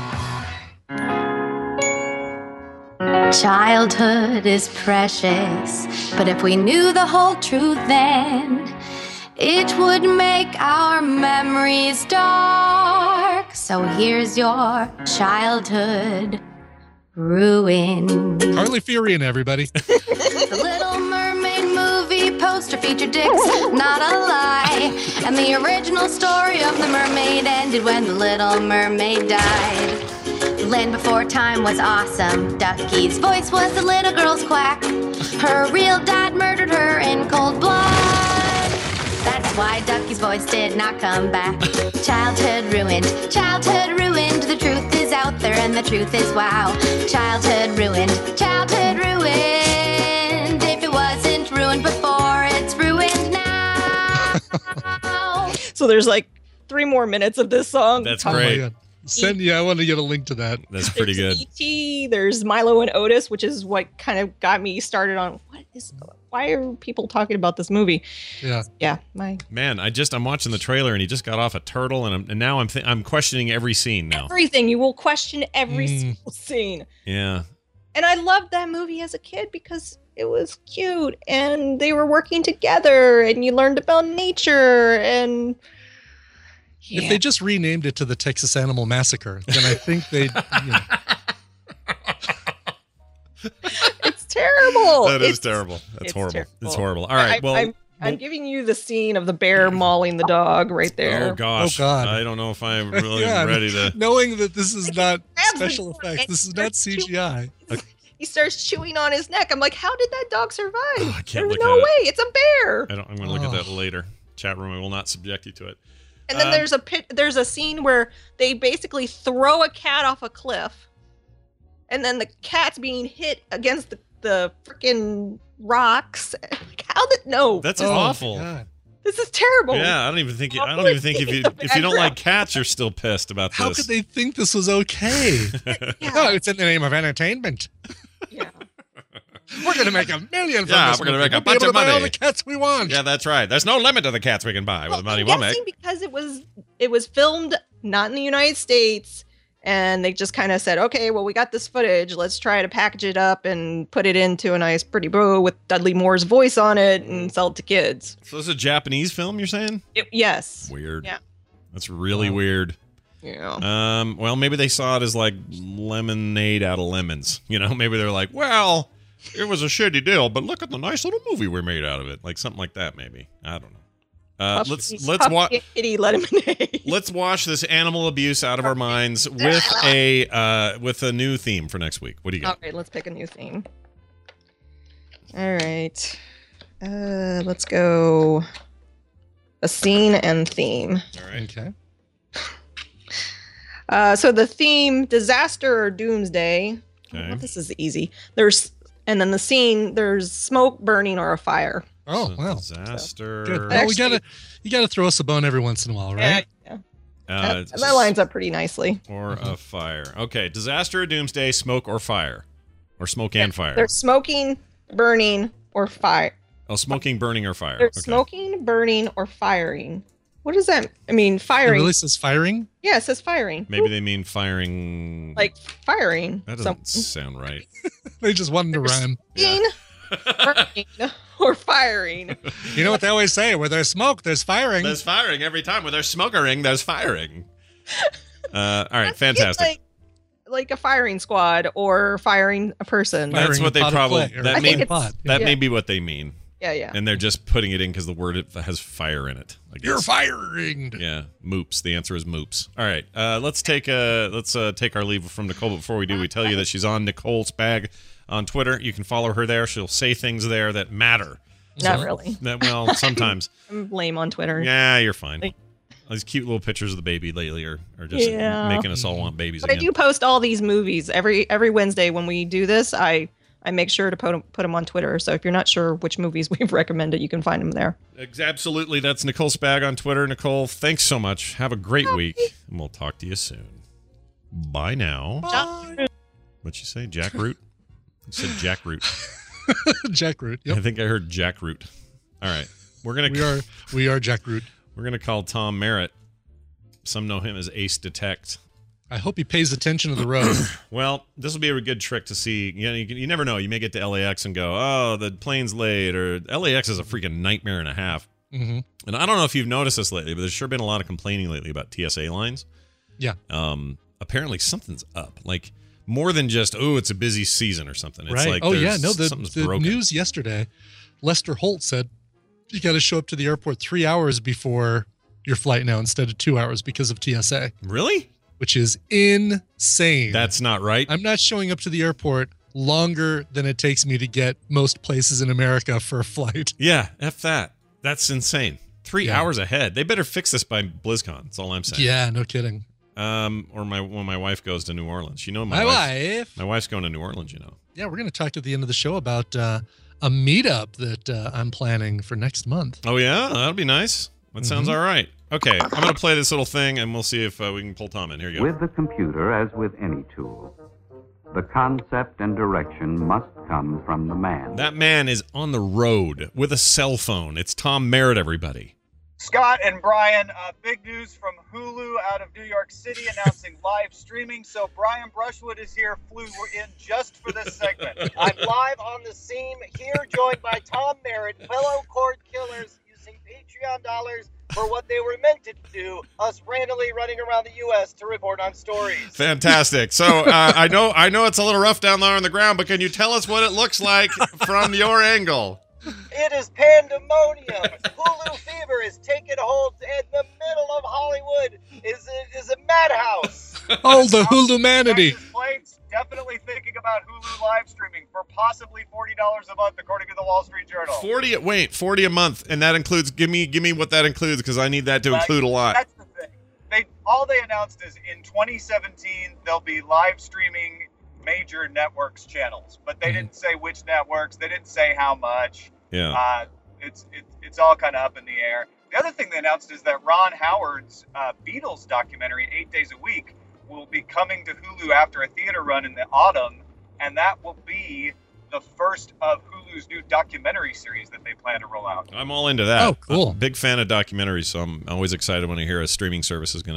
Childhood is precious, but if we knew the whole truth then, it would make our memories dark. So here's your childhood ruined. Harley Furion, everybody. The Little Mermaid movie poster featured dicks, not a lie. And the original story of the mermaid ended when the Little Mermaid died. The Land Before Time was awesome. Ducky's voice was the little girl's quack. Her real dad murdered her in cold blood. That's why Ducky's voice did not come back. Childhood ruined, childhood ruined. The truth is out there and the truth is wow. Childhood ruined, childhood ruined. If it wasn't ruined before, it's ruined now. So there's like three more minutes of this song. That's Oh my great. God. Send, yeah, I want to get a link to that. That's pretty There's good. E T, there's Milo and Otis, which is what kind of got me started on what is why are people talking about this movie? Yeah. Yeah, my Man, I just I'm watching the trailer and he just got off a turtle and, I'm, and now I'm th- I'm questioning every scene now. everything. You will question every Mm. single scene. Yeah. And I loved that movie as a kid because it was cute and they were working together and you learned about nature and If Yeah. they just renamed it to the Texas Animal Massacre, then I think they'd. You know, it's terrible. That is It's- terrible. That's it's horrible. terrible. It's horrible. All right. I, well, I'm, I'm giving you the scene of the bear mauling the dog right there. oh gosh. Oh, God. I don't know if I'm really yeah, ready to. knowing that this is not grabs the special dog effects, and this is not starts C G I. He starts chewing on his neck. I'm like, how did that dog survive? Oh, I can't There's look no at it. way. It's a bear. I don't, I'm going to look at that Oh. later. Chat room, I will not subject you to it. And then Um, there's a pit, there's a scene where they basically throw a cat off a cliff, and then the cat's being hit against the, the freaking rocks. Like, how did no? That's Oh, awful. God. This is terrible. Yeah, I don't even think. You, I don't Probably even think if you the if you don't like background. cats, you're still pissed about How this. could they think this was okay? Yeah. No, it's in the name of entertainment. Yeah. We're going to make a million from Yeah, this we're gonna movie. make a We'll be bunch able of to buy all money. the cats we want. Yeah, that's right. There's no limit to the cats we can buy with the money I'm we'll guessing make. because it was it was filmed not in the United States, And they just kind of said, okay, well, we got this footage. Let's try to package it up and put it into a nice, pretty bow with Dudley Moore's voice on it and sell it to kids. So this is a Japanese film, you're saying? It, yes. Weird. Yeah. That's really weird. Yeah. Um. Well, maybe they saw it as like lemonade out of lemons. You know, maybe they're like, well, it was a shitty deal, but look at the nice little movie we made out of it. Like something like that, maybe. I don't know. Uh, Puffy, let's let's watch. Kitty lemonade. Let's wash this animal abuse out of our minds with a uh, with a new theme for next week. What do you got? All right, let's pick a new theme. All right, uh, let's go. A scene and theme. All right. Okay. Uh, so the theme: disaster or doomsday. Okay. Well, this is easy. There's and then the scene: there's smoke, burning, or a fire. Oh, So wow. disaster. Good. Well, we gotta, you gotta throw us a bone every once in a while, right? Yeah. Uh, That, that lines up pretty nicely. Or a fire. Okay, disaster or doomsday, smoke or fire, or smoke and fire. There's smoking, burning, or fire. Oh, smoking, burning, or fire. There's Okay. smoking, burning, or firing. What does that? I mean, It firing. really says firing? Yeah, it says firing. Maybe they mean firing. Like firing. that doesn't sound right. They just wanted to rhyme. Smoking, burning, or firing. You know what they always say? Where there's smoke, there's firing. There's firing every time. Where there's smokering, there's firing. Uh, all right, fantastic. Like, like a firing squad or firing a person. That's Firing what they pot of probably. clay, or That I may think it's- that yeah. may be what they mean, Yeah, yeah. and they're just putting it in because the word it has fire in it. I You're guess. firing. Yeah, moops. The answer is moops. All right, uh, let's take uh, let's uh, take our leave from Nicole. But before we do, we tell you that she's on Nicole Spag on Twitter. You can follow her there. She'll say things there that matter. Not So- really. That, well, sometimes. I'm lame on Twitter. Yeah, you're fine. Like- These cute little pictures of the baby lately are, are just Yeah. making us all want babies But I again. do post all these movies every every Wednesday when we do this. I I make sure to put them, put them on Twitter. So if you're not sure which movies we've recommended, you can find them there. Ex- Absolutely. That's Nicole Spag on Twitter. Nicole, thanks so much. Have a great week, and we'll talk to you soon. Bye now. What'd you say? Jackroot? You said jackroot. Jackroot. Yep. I think I heard jackroot. All right. We're gonna We are we are Jackroot. we're gonna call Tom Merritt. Some know him as Ace Detect. I hope he pays attention to the road. Well, this will be a good trick to see. You know, you, you never know. You may get to L A X and go, "Oh, the plane's late," or L A X is a freaking nightmare and a half. Mm-hmm. And I don't know if you've noticed this lately, but there's sure been a lot of complaining lately about T S A lines. Yeah. Um. Apparently, something's up. Like more than just, "Oh, it's a busy season" or something. It's right. like, oh yeah. there's- No, the, something's the broken. news yesterday, Lester Holt said you got to show up to the airport three hours before your flight now instead of two hours because of T S A. Really? Which is insane. That's not right. I'm not showing up to the airport longer than it takes me to get most places in America for a flight. Yeah, F that. That's insane. Three Yeah. hours ahead. They better fix this by BlizzCon. That's all I'm saying. Yeah, no kidding. Um, or my when my wife goes to New Orleans. You know my, My wife, wife. My wife's going to New Orleans. You know. Yeah, we're going to talk at the end of the show about uh, a meetup that uh, I'm planning for next month. Oh yeah, that'll be nice. That sounds Mhm. all right. Okay, I'm gonna play this little thing, and we'll see if uh, we can pull Tom in. Here you go. With the computer, as with any tool, the concept and direction must come from the man. That man is on the road with a cell phone. It's Tom Merritt, everybody. Scott and Brian, uh, big news from Hulu out of New York City announcing live streaming. So Brian Brushwood is here, flew in just for this segment. I'm live on the scene here, joined by Tom Merritt, fellow cord killers using Patreon dollars for what they were meant to do, us randomly running around the U S to report on stories. Fantastic. So uh, I know I know it's a little rough down there on the ground, but can you tell us what it looks like from your angle? It is pandemonium. Hulu fever is taking hold in the middle of Hollywood. Is a, is a madhouse. Oh, the Hulumanity. Texas Plates definitely thinking about Hulu live streaming for possibly forty dollars a month, according to the Wall Street Journal. Forty. Wait, forty a month, and that includes. Give me, give me what that includes, because I need that to Like, include a lot. That's the thing. They all they announced is in twenty seventeen they'll be live streaming major networks channels, but they Mhm. didn't say which networks. They didn't say how much. Yeah. Uh, it's it, it's all kind of up in the air. The other thing they announced is that Ron Howard's uh, Beatles documentary, Eight Days a Week, will be coming to Hulu after a theater run in the autumn, and that will be the first of Hulu's new documentary series that they plan to roll out. I'm all into that. Oh, cool. I'm a big fan of documentaries, so I'm always excited when I hear a streaming service is going to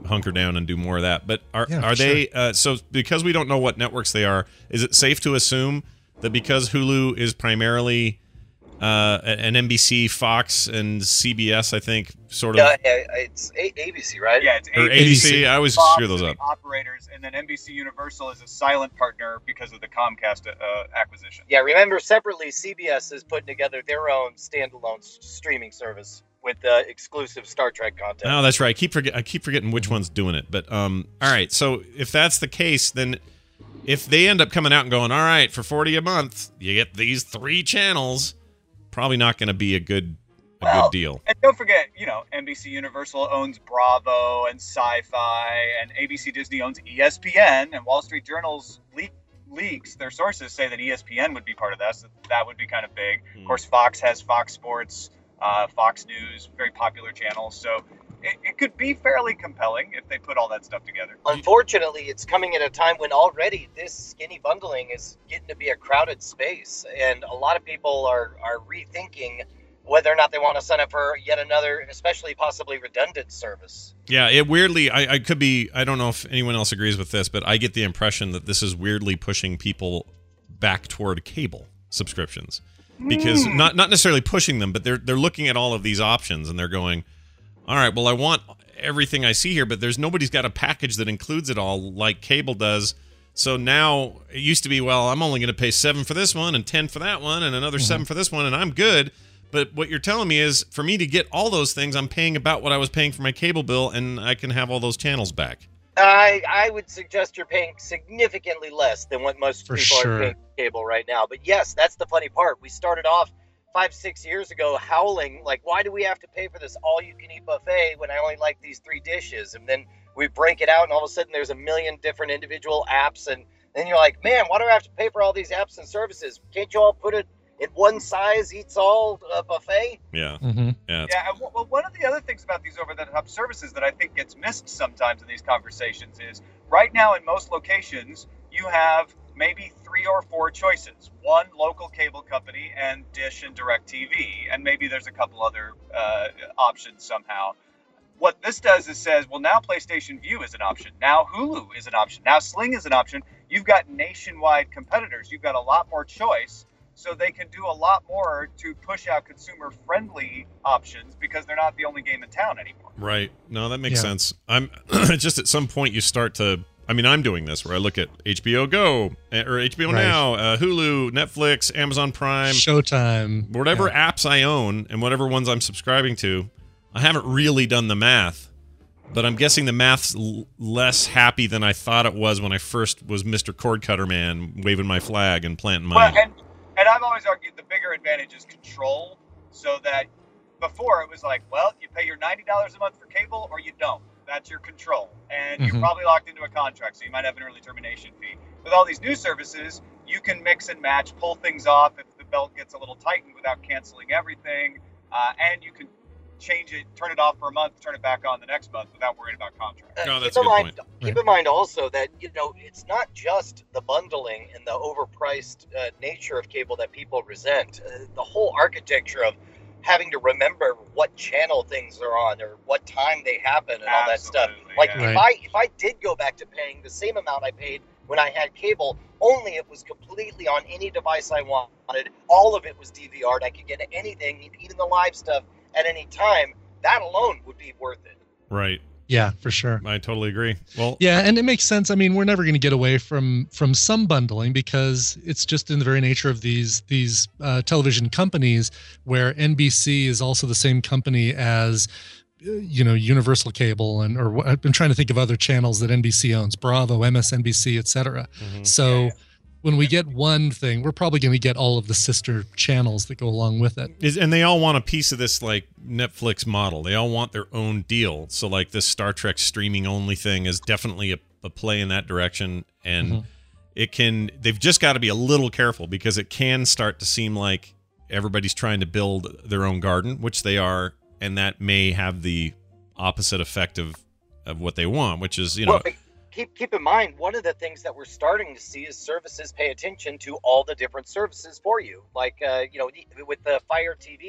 hunker down and do more of that. But are Yeah, are for they uh, so because we don't know what networks they are? Is it safe to assume that because Hulu is primarily uh, an N B C, Fox, and C B S, I think, sort of. Yeah, yeah, it's A- ABC, right? Yeah, it's Or A B C. A B C. I always Fox screw those are the up. Operators, and then N B C Universal is a silent partner because of the Comcast uh, acquisition. Yeah, remember separately, C B S is putting together their own standalone s- streaming service with uh, exclusive Star Trek content. Oh, that's right. I keep forget. I keep forgetting which one's doing it. But um, all right. So if that's the case, then if they end up coming out and going, all right, for forty a month, you get these three channels, probably not going to be a good a Well, good deal. And don't forget, you know, N B C Universal owns Bravo and Sci-Fi, and A B C Disney owns E S P N, and Wall Street Journal's leak, leaks, their sources say that E S P N would be part of that, so that would be kind of big. Of course, Fox has Fox Sports, uh, Fox News, very popular channels, so it, it could be fairly compelling if they put all that stuff together. Unfortunately, it's coming at a time when already this skinny bundling is getting to be a crowded space, and a lot of people are, are rethinking whether or not they want to sign up for yet another, especially possibly redundant service. Yeah, it weirdly, I, I could be, I don't know if anyone else agrees with this, but I get the impression that this is weirdly pushing people back toward cable subscriptions. Because Mm. not not necessarily pushing them, but they're they're looking at all of these options and they're going, all right, well, I want everything I see here, but there's nobody's got a package that includes it all like cable does. So now it used to be, well, I'm only going to pay seven for this one and ten for that one and another Mm-hmm. seven for this one, and I'm good. But what you're telling me is, for me to get all those things, I'm paying about what I was paying for my cable bill, and I can have all those channels back. I I would suggest you're paying significantly less than what most For people sure. are paying for cable right now. But yes, that's the funny part. We started off five, six years ago howling, like, why do we have to pay for this all-you-can-eat buffet when I only like these three dishes? And then we break it out, and all of a sudden there's a million different individual apps, and then you're like, man, why do I have to pay for all these apps and services? Can't you all put it in one size eats all uh, buffet? Yeah. Mm-hmm. Yeah. Yeah, and w- well, one of the other things about these over-the-top services that I think gets missed sometimes in these conversations is right now in most locations you have maybe three or four choices. One local cable company and Dish and DirecTV, and maybe there's a couple other uh, options somehow. What this does is says, well, now PlayStation Vue is an option. Now Hulu is an option. Now Sling is an option. You've got nationwide competitors. You've got a lot more choice. So they can do a lot more to push out consumer-friendly options because they're not the only game in town anymore. Right. No, that makes Yeah. sense. I'm just at some point you start to. I mean, I'm doing this where I look at H B O Go eh, or H B O Right. Now, uh, Hulu, Netflix, Amazon Prime, Showtime. whatever Yeah. apps I own and whatever ones I'm subscribing to. I haven't really done the math, but I'm guessing the math's l- less happy than I thought it was when I first was Mister Cord Cutter Man waving my flag and planting money. Well, and, and I've always argued the bigger advantage is control, so that before it was like, well, you pay your ninety dollars a month for cable or you don't. That's your control. And you're Mhm. probably locked into a contract, so you might have an early termination fee. With all these new services, you can mix and match, pull things off if the belt gets a little tightened without canceling everything, uh, and you can change it, turn it off for a month, turn it back on the next month without worrying about contracts. No, Uh, that's keep a in good mind, point. keep in mind also that, you know, it's not just the bundling and the overpriced uh, nature of cable that people resent. Uh, the whole architecture of having to remember what channel things are on or what time they happen and all that stuff. Absolutely, Like yeah. if I if I did go back to paying the same amount I paid when I had cable, only it was completely on any device I wanted. All of it was D V R'd. I could get anything, even the live stuff, at any time. That alone would be worth it. Right. Yeah, for sure. I totally agree. Well, Yeah, and it makes sense. I mean, we're never going to get away from from some bundling because it's just in the very nature of these these uh, television companies, where N B C is also the same company as uh, you know Universal Cable and or what- I'm trying to think of other channels that N B C owns, Bravo, M S N B C, et cetera. Mhm. So when we get one thing, we're probably going to get all of the sister channels that go along with it. Is, and they all want a piece of this like Netflix model. They all want their own deal. So like this Star Trek streaming only thing is definitely a, a play in that direction. And Mhm. it can, they've just got to be a little careful because it can start to seem like everybody's trying to build their own garden, which they are. And that may have the opposite effect of, of what they want, which is, you know, Well, but keep keep in mind, one of the things that we're starting to see is services pay attention to all the different services for you. Like, uh, you know, with the Fire T V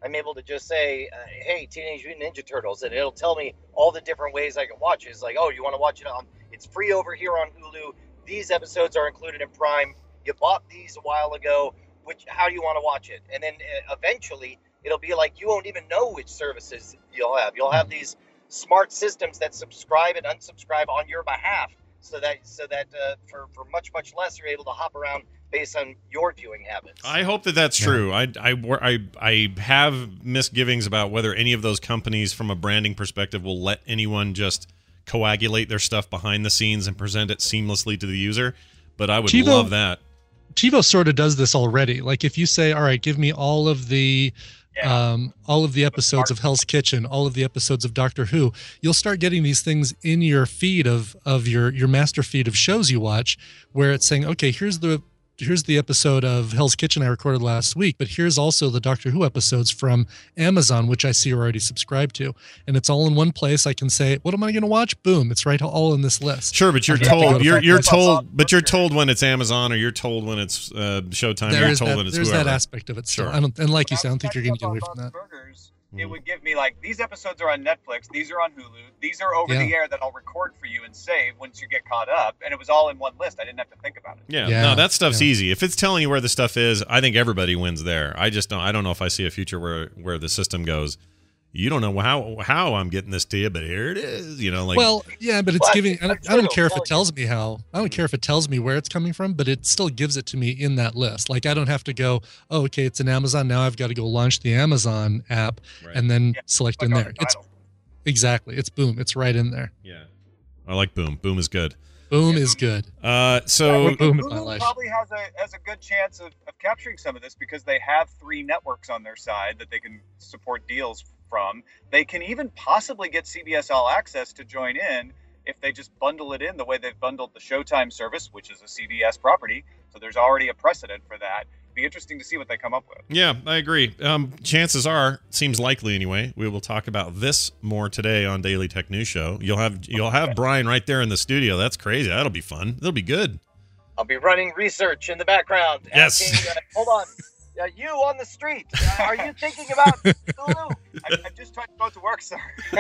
I'm able to just say, uh, hey, Teenage Mutant Ninja Turtles, and it'll tell me all the different ways I can watch it. It's like, oh, you want to watch it on, it's free over here on Hulu. These episodes are included in Prime. You bought these a while ago. Which, how do you want to watch it? And then uh, eventually it'll be like you won't even know which services you'll have. You'll have these smart systems that subscribe and unsubscribe on your behalf, so that so that uh, for for much much less you're able to hop around based on your viewing habits. I hope that that's true. I, I, I, I have misgivings about whether any of those companies from a branding perspective will let anyone just coagulate their stuff behind the scenes and present it seamlessly to the user, but I would TiVo, love that. TiVo sort of does this already. Like if you say, all right, give me all of the yeah. um, all of the episodes of Hell's Kitchen, all of the episodes of Doctor Who, you'll start getting these things in your feed of of your your master feed of shows you watch, where it's saying, okay, here's the here's the episode of Hell's Kitchen I recorded last week, but here's also the Doctor Who episodes from Amazon, which I see you're already subscribed to. And it's all in one place. I can say, what am I going to watch? Boom. It's right all in this list. Sure, but you're told, to you're, you're told, but you're told when it's Amazon, or you're told when it's uh, Showtime, there you're told that, when it's there's whoever. that aspect of it. Still. Sure. I don't, and like you said, I don't think you're going to get away from that. Burgers, it would give me like, these episodes are on Netflix, these are on Hulu, these are over Yeah. the air that I'll record for you and save once you get caught up, and it was all in one list. I didn't have to think about it. Yeah, Yeah, no, that stuff's yeah. easy. If it's telling you where the stuff is, I think everybody wins there. I just don't. I don't know if I see a future where where the system goes, you don't know how how I'm getting this to you, but here it is. You know, like Well, yeah, but it's Well, giving. I I'm don't, sure I don't it'll care if tell it tells me how. I don't care if it tells me where it's coming from, but it still gives it to me in that list. Like I don't have to go, oh, okay, it's in Amazon. Now I've got to go launch the Amazon app Right. and then Yeah, select click in on there. the It's title. exactly. It's boom. It's right in there. yeah, I like Boom. Boom is good. Boom is good. Uh, so We're boom in my Hulu life. probably has a has a good chance of, of capturing some of this because they have three networks on their side that they can support deals from. They can even possibly get C B S All Access to join in if they just bundle it in the way they've bundled the Showtime service, which is a C B S property. So there's already a precedent for that. Be interesting to see what they come up with. yeah, I agree. Um, chances are, seems likely anyway. We will talk about this more today on Daily Tech News Show. You'll have you'll have Brian right there in the studio. That's crazy. That'll be fun. It'll be good. I'll be running research in the background. Yes. Asking, uh, hold on. Uh, you on the street. Uh, are you thinking about Hulu? I, I'm just trying to go to work, sir.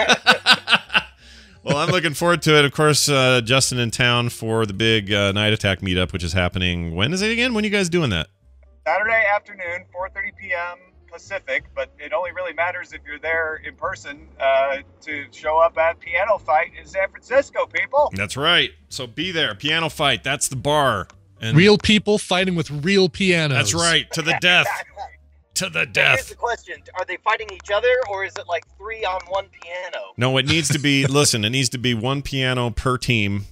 Well, I'm looking forward to it. Of course, uh, Justin in town for the big uh, Night Attack meetup, which is happening. When is it again? When are you guys doing that? Saturday afternoon, four thirty p.m. Pacific, but it only really matters if you're there in person uh, to show up at Piano Fight in San Francisco, people. That's right. So be there. Piano Fight. That's the bar. And Real people fighting with real pianos. That's right. To the death. To the Here's death. the question: are they fighting each other, or is it like three on one piano? No, it needs to be, listen, it needs to be one piano per team.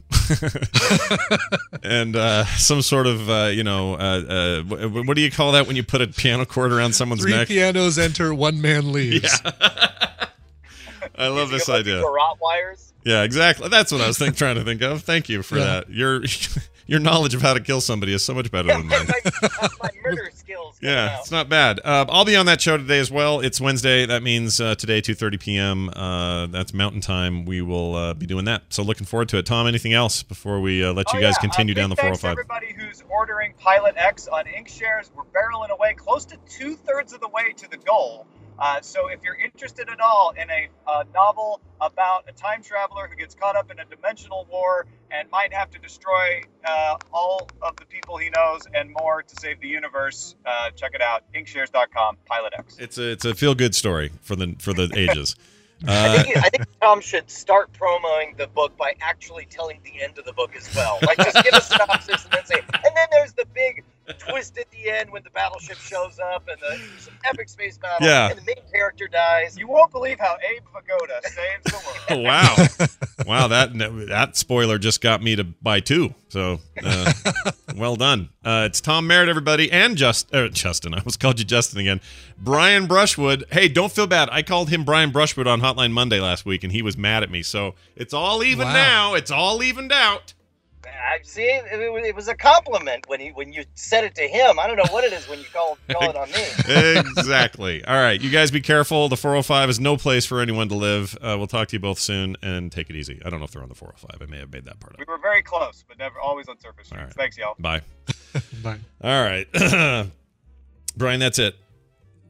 and uh, some sort of, uh, you know, uh, uh, what, what do you call that when you put a piano cord around someone's Three neck? pianos enter, one man leaves. Yeah. I love this idea. Rottweilers. Yeah, exactly. That's what I was think, trying to think of. Thank you for Yeah. that. Your your knowledge of how to kill somebody is so much better than mine. my, my murder skills. coming Yeah, out. it's not bad. Uh, I'll be on that show today as well. It's Wednesday. That means uh, today, two thirty p.m. Uh, that's Mountain Time. We will uh, be doing that. So looking forward to it. Tom, anything else before we uh, let you Oh, guys yeah. continue Uh, down the big four oh thanks to five? everybody who's ordering Pilot X on InkShares. We're barreling away close to two-thirds of the way to the goal. Uh, so if you're interested at all in a, a novel about a time traveler who gets caught up in a dimensional war and might have to destroy uh, all of the people he knows and more to save the universe, uh, check it out. Inkshares dot com, Pilot X. It's a it's a feel good story for the for the ages. I Uh, think, I think Tom should start promoting the book by actually telling the end of the book as well. Like, just give a synopsis and then say, and then there's the big twist at the end when the battleship shows up and the some epic space battle Yeah. and the main character dies. You won't believe how Abe Vigoda saves the world. Oh, wow. Wow, that that spoiler just got me to buy two. So, uh, well done. Uh, it's Tom Merritt, everybody, and Just, uh, Justin. I almost called you Justin again. Brian Brushwood. Hey, don't feel bad. I called him Brian Brushwood on Hotline Monday last week, and he was mad at me. So it's all even Wow. now. It's all evened out. I see. It, it, it was a compliment when he when you said it to him. I don't know what it is when you call call it on me. Exactly. All right, you guys be careful. The four oh five is no place for anyone to live. Uh, we'll talk to you both soon, and take it easy. I don't know if they're on the four oh five. I may have made that part up. We were very close, but never always on surface streets. right. Thanks, y'all. Bye. Bye. All right. Brian, that's it.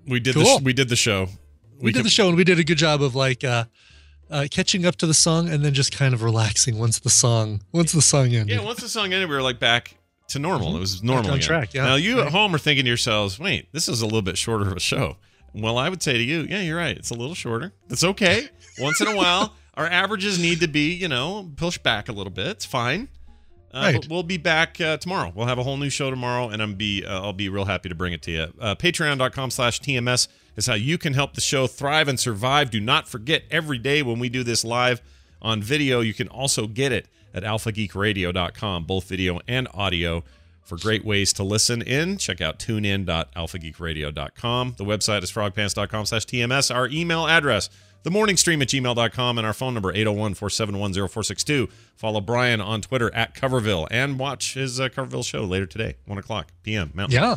We did Cool. the sh- we did the show. We, we did can- the show, and we did a good job of like uh, uh, catching up to the song, and then just kind of relaxing once the song once the song ended. Yeah, once the song ended, we were like back to normal. It was normal Back on again. track, yeah. Now you Right. at home are thinking to yourselves, "Wait, this is a little bit shorter of a show." Well, I would say to you, "Yeah, you're right. It's a little shorter. That's okay. Once in a while, our averages need to be, you know, pushed back a little bit. It's fine." Uh, Right. but we'll be back uh, tomorrow. We'll have a whole new show tomorrow, and I'm be uh, I'll be real happy to bring it to you. Uh, Patreon.com slash TMS is how you can help the show thrive and survive. Do not forget, every day when we do this live on video, you can also get it at alpha geek radio dot com, both video and audio, for great ways to listen in. Check out tune in dot alpha geek radio dot com. The website is frogpants.com slash TMS. Our email address, themorningstream at gmail dot com, and our phone number, eight oh one, four seven one, oh four six two. Follow Brian on Twitter at Coverville, and watch his uh, Coverville show later today, one o'clock p.m. Mountain. Yeah.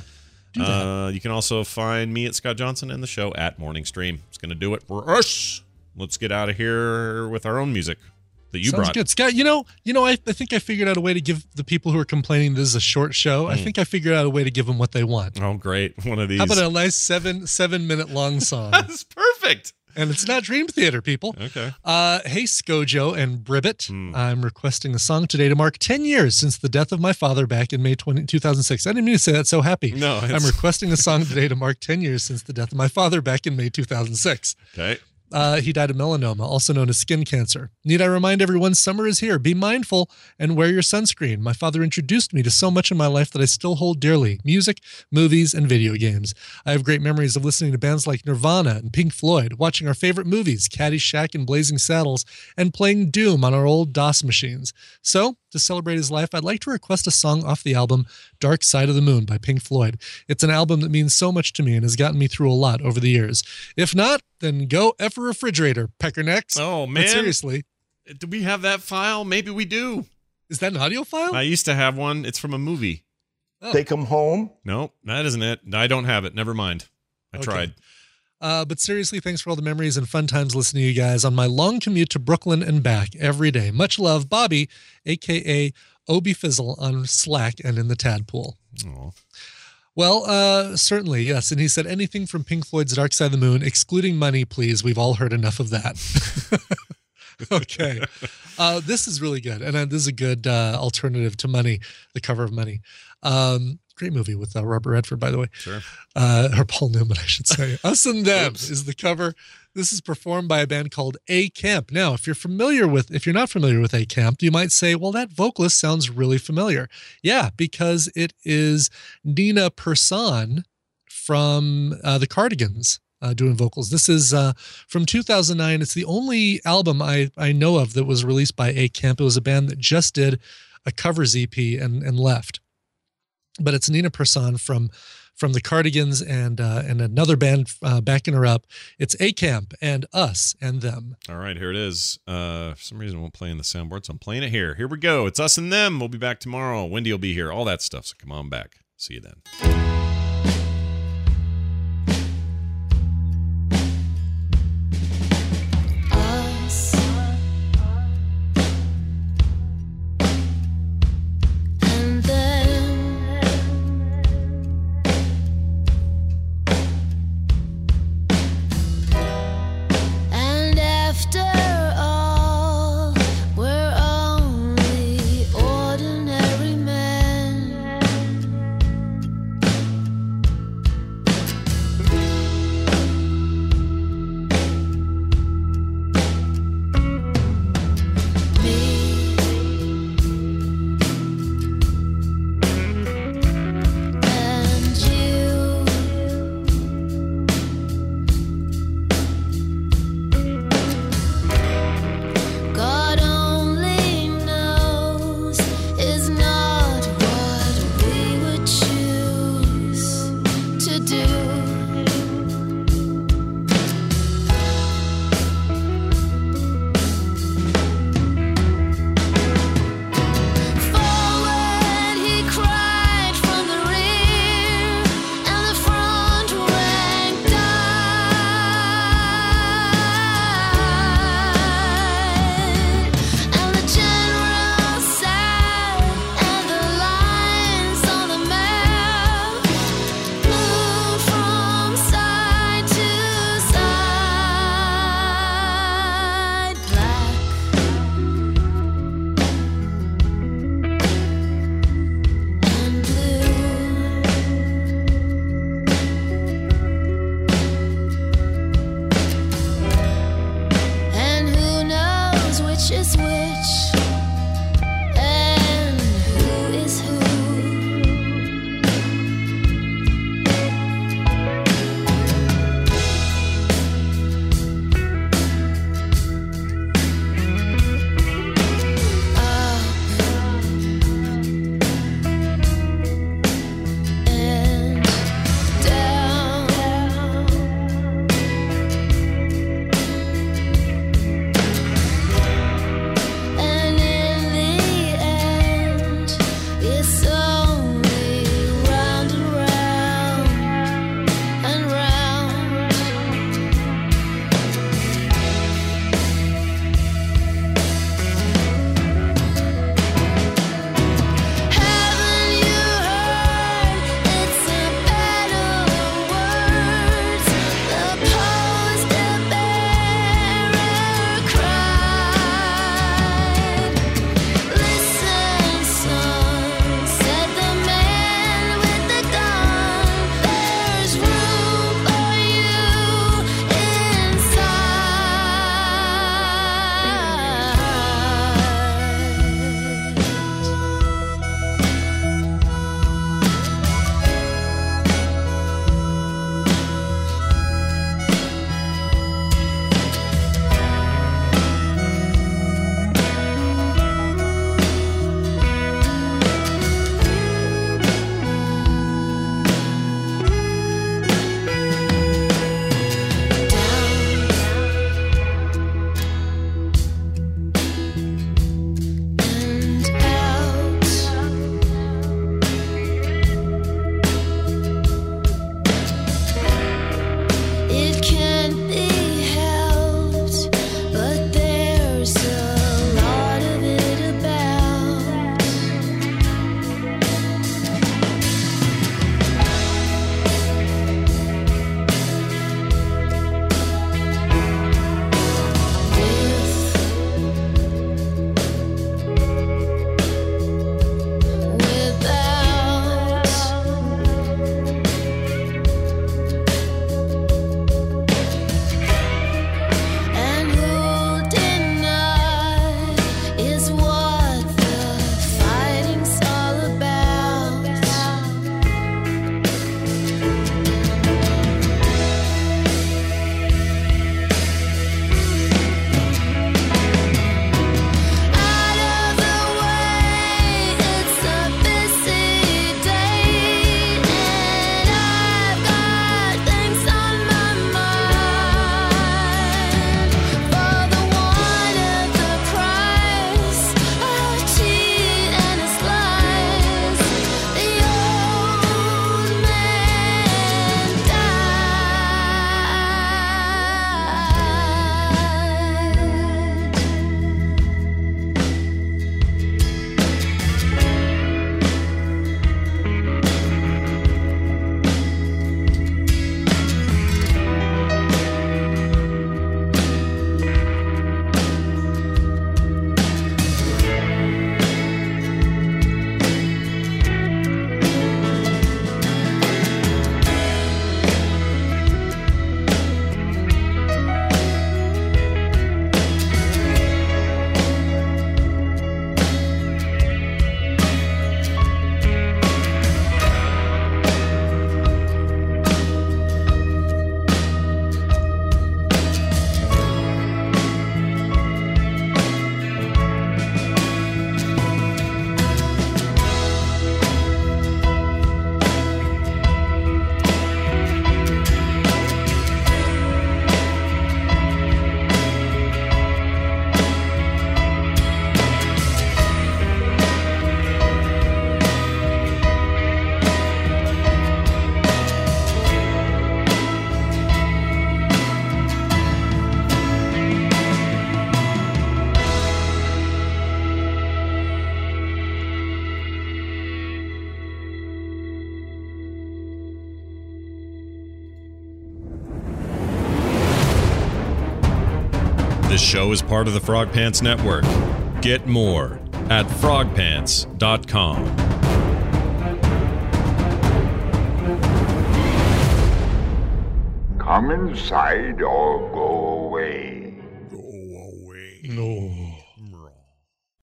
Uh, you can also find me at Scott Johnson and the show at Morning Stream. It's going to do it for us. Let's get out of here with our own music that you Sounds brought. good, Scott. You know, you know, I, I think I figured out a way to give the people who are complaining this is a short show. I Mm. think I figured out a way to give them what they want. Oh, great. One of these. How about a nice seven seven minute long song? That's perfect. And it's not Dream Theater, people. Okay. Uh, hey, Scojo and Bribbit. Hmm. I'm requesting a song today to mark ten years since the death of my father back in May twentieth, two thousand six. I didn't mean to say that so happy. No, it's- I'm requesting a song today to mark ten years since the death of my father back in May two thousand six. Okay. Uh, he died of melanoma, also known as skin cancer. Need I remind everyone, summer is here. Be mindful and wear your sunscreen. My father introduced me to so much in my life that I still hold dearly: music, movies, and video games. I have great memories of listening to bands like Nirvana and Pink Floyd, watching our favorite movies, Caddyshack and Blazing Saddles, and playing Doom on our old DOS machines. So, to celebrate his life, I'd like to request a song off the album Dark Side of the Moon by Pink Floyd. It's an album that means so much to me and has gotten me through a lot over the years. If not, then go F a refrigerator, Peckernecks. Oh, But man. seriously. Do we have that file? Maybe we do. Is that an audio file? I used to have one. It's from a movie. Oh. Take them home. No, that isn't it. I don't have it. Never mind. I Okay. tried. Uh, but seriously, thanks for all the memories and fun times listening to you guys on my long commute to Brooklyn and back every day. Much love, Bobby, a k a. Obi Fizzle on Slack and in the Tadpool. Aw. Well, uh, certainly, yes. And he said anything from Pink Floyd's Dark Side of the Moon, excluding Money, please. We've all heard enough of that. Okay. Uh, this is really good. And uh, this is a good uh, alternative to Money, the cover of Money. Um, great movie with uh, Robert Redford, by the way. Sure. Uh, or Paul Newman, I should say. Us and Them is the cover. This is performed by a band called A Camp. Now, if you're familiar with, if you're not familiar with A Camp, you might say, well, that vocalist sounds really familiar. Yeah, because it is Nina Persson from uh, the Cardigans. Uh, doing vocals. This is uh, from two thousand nine. It's the only album I, I know of that was released by A Camp. It was a band that just did a covers E P and, and left. But it's Nina Persson from from the Cardigans and uh, and another band uh, backing her up. It's A Camp and Us and Them. All right, here it is. Uh, for some reason, it won't play in the soundboard, so I'm playing it here. Here we go. It's Us and Them. We'll be back tomorrow. Wendy will be here. All that stuff. So come on back. See you then. And after all, we're only ordinary men. This show is part of the Frog Pants Network. Get more at frog pants dot com. Come inside or go away. Go away. No.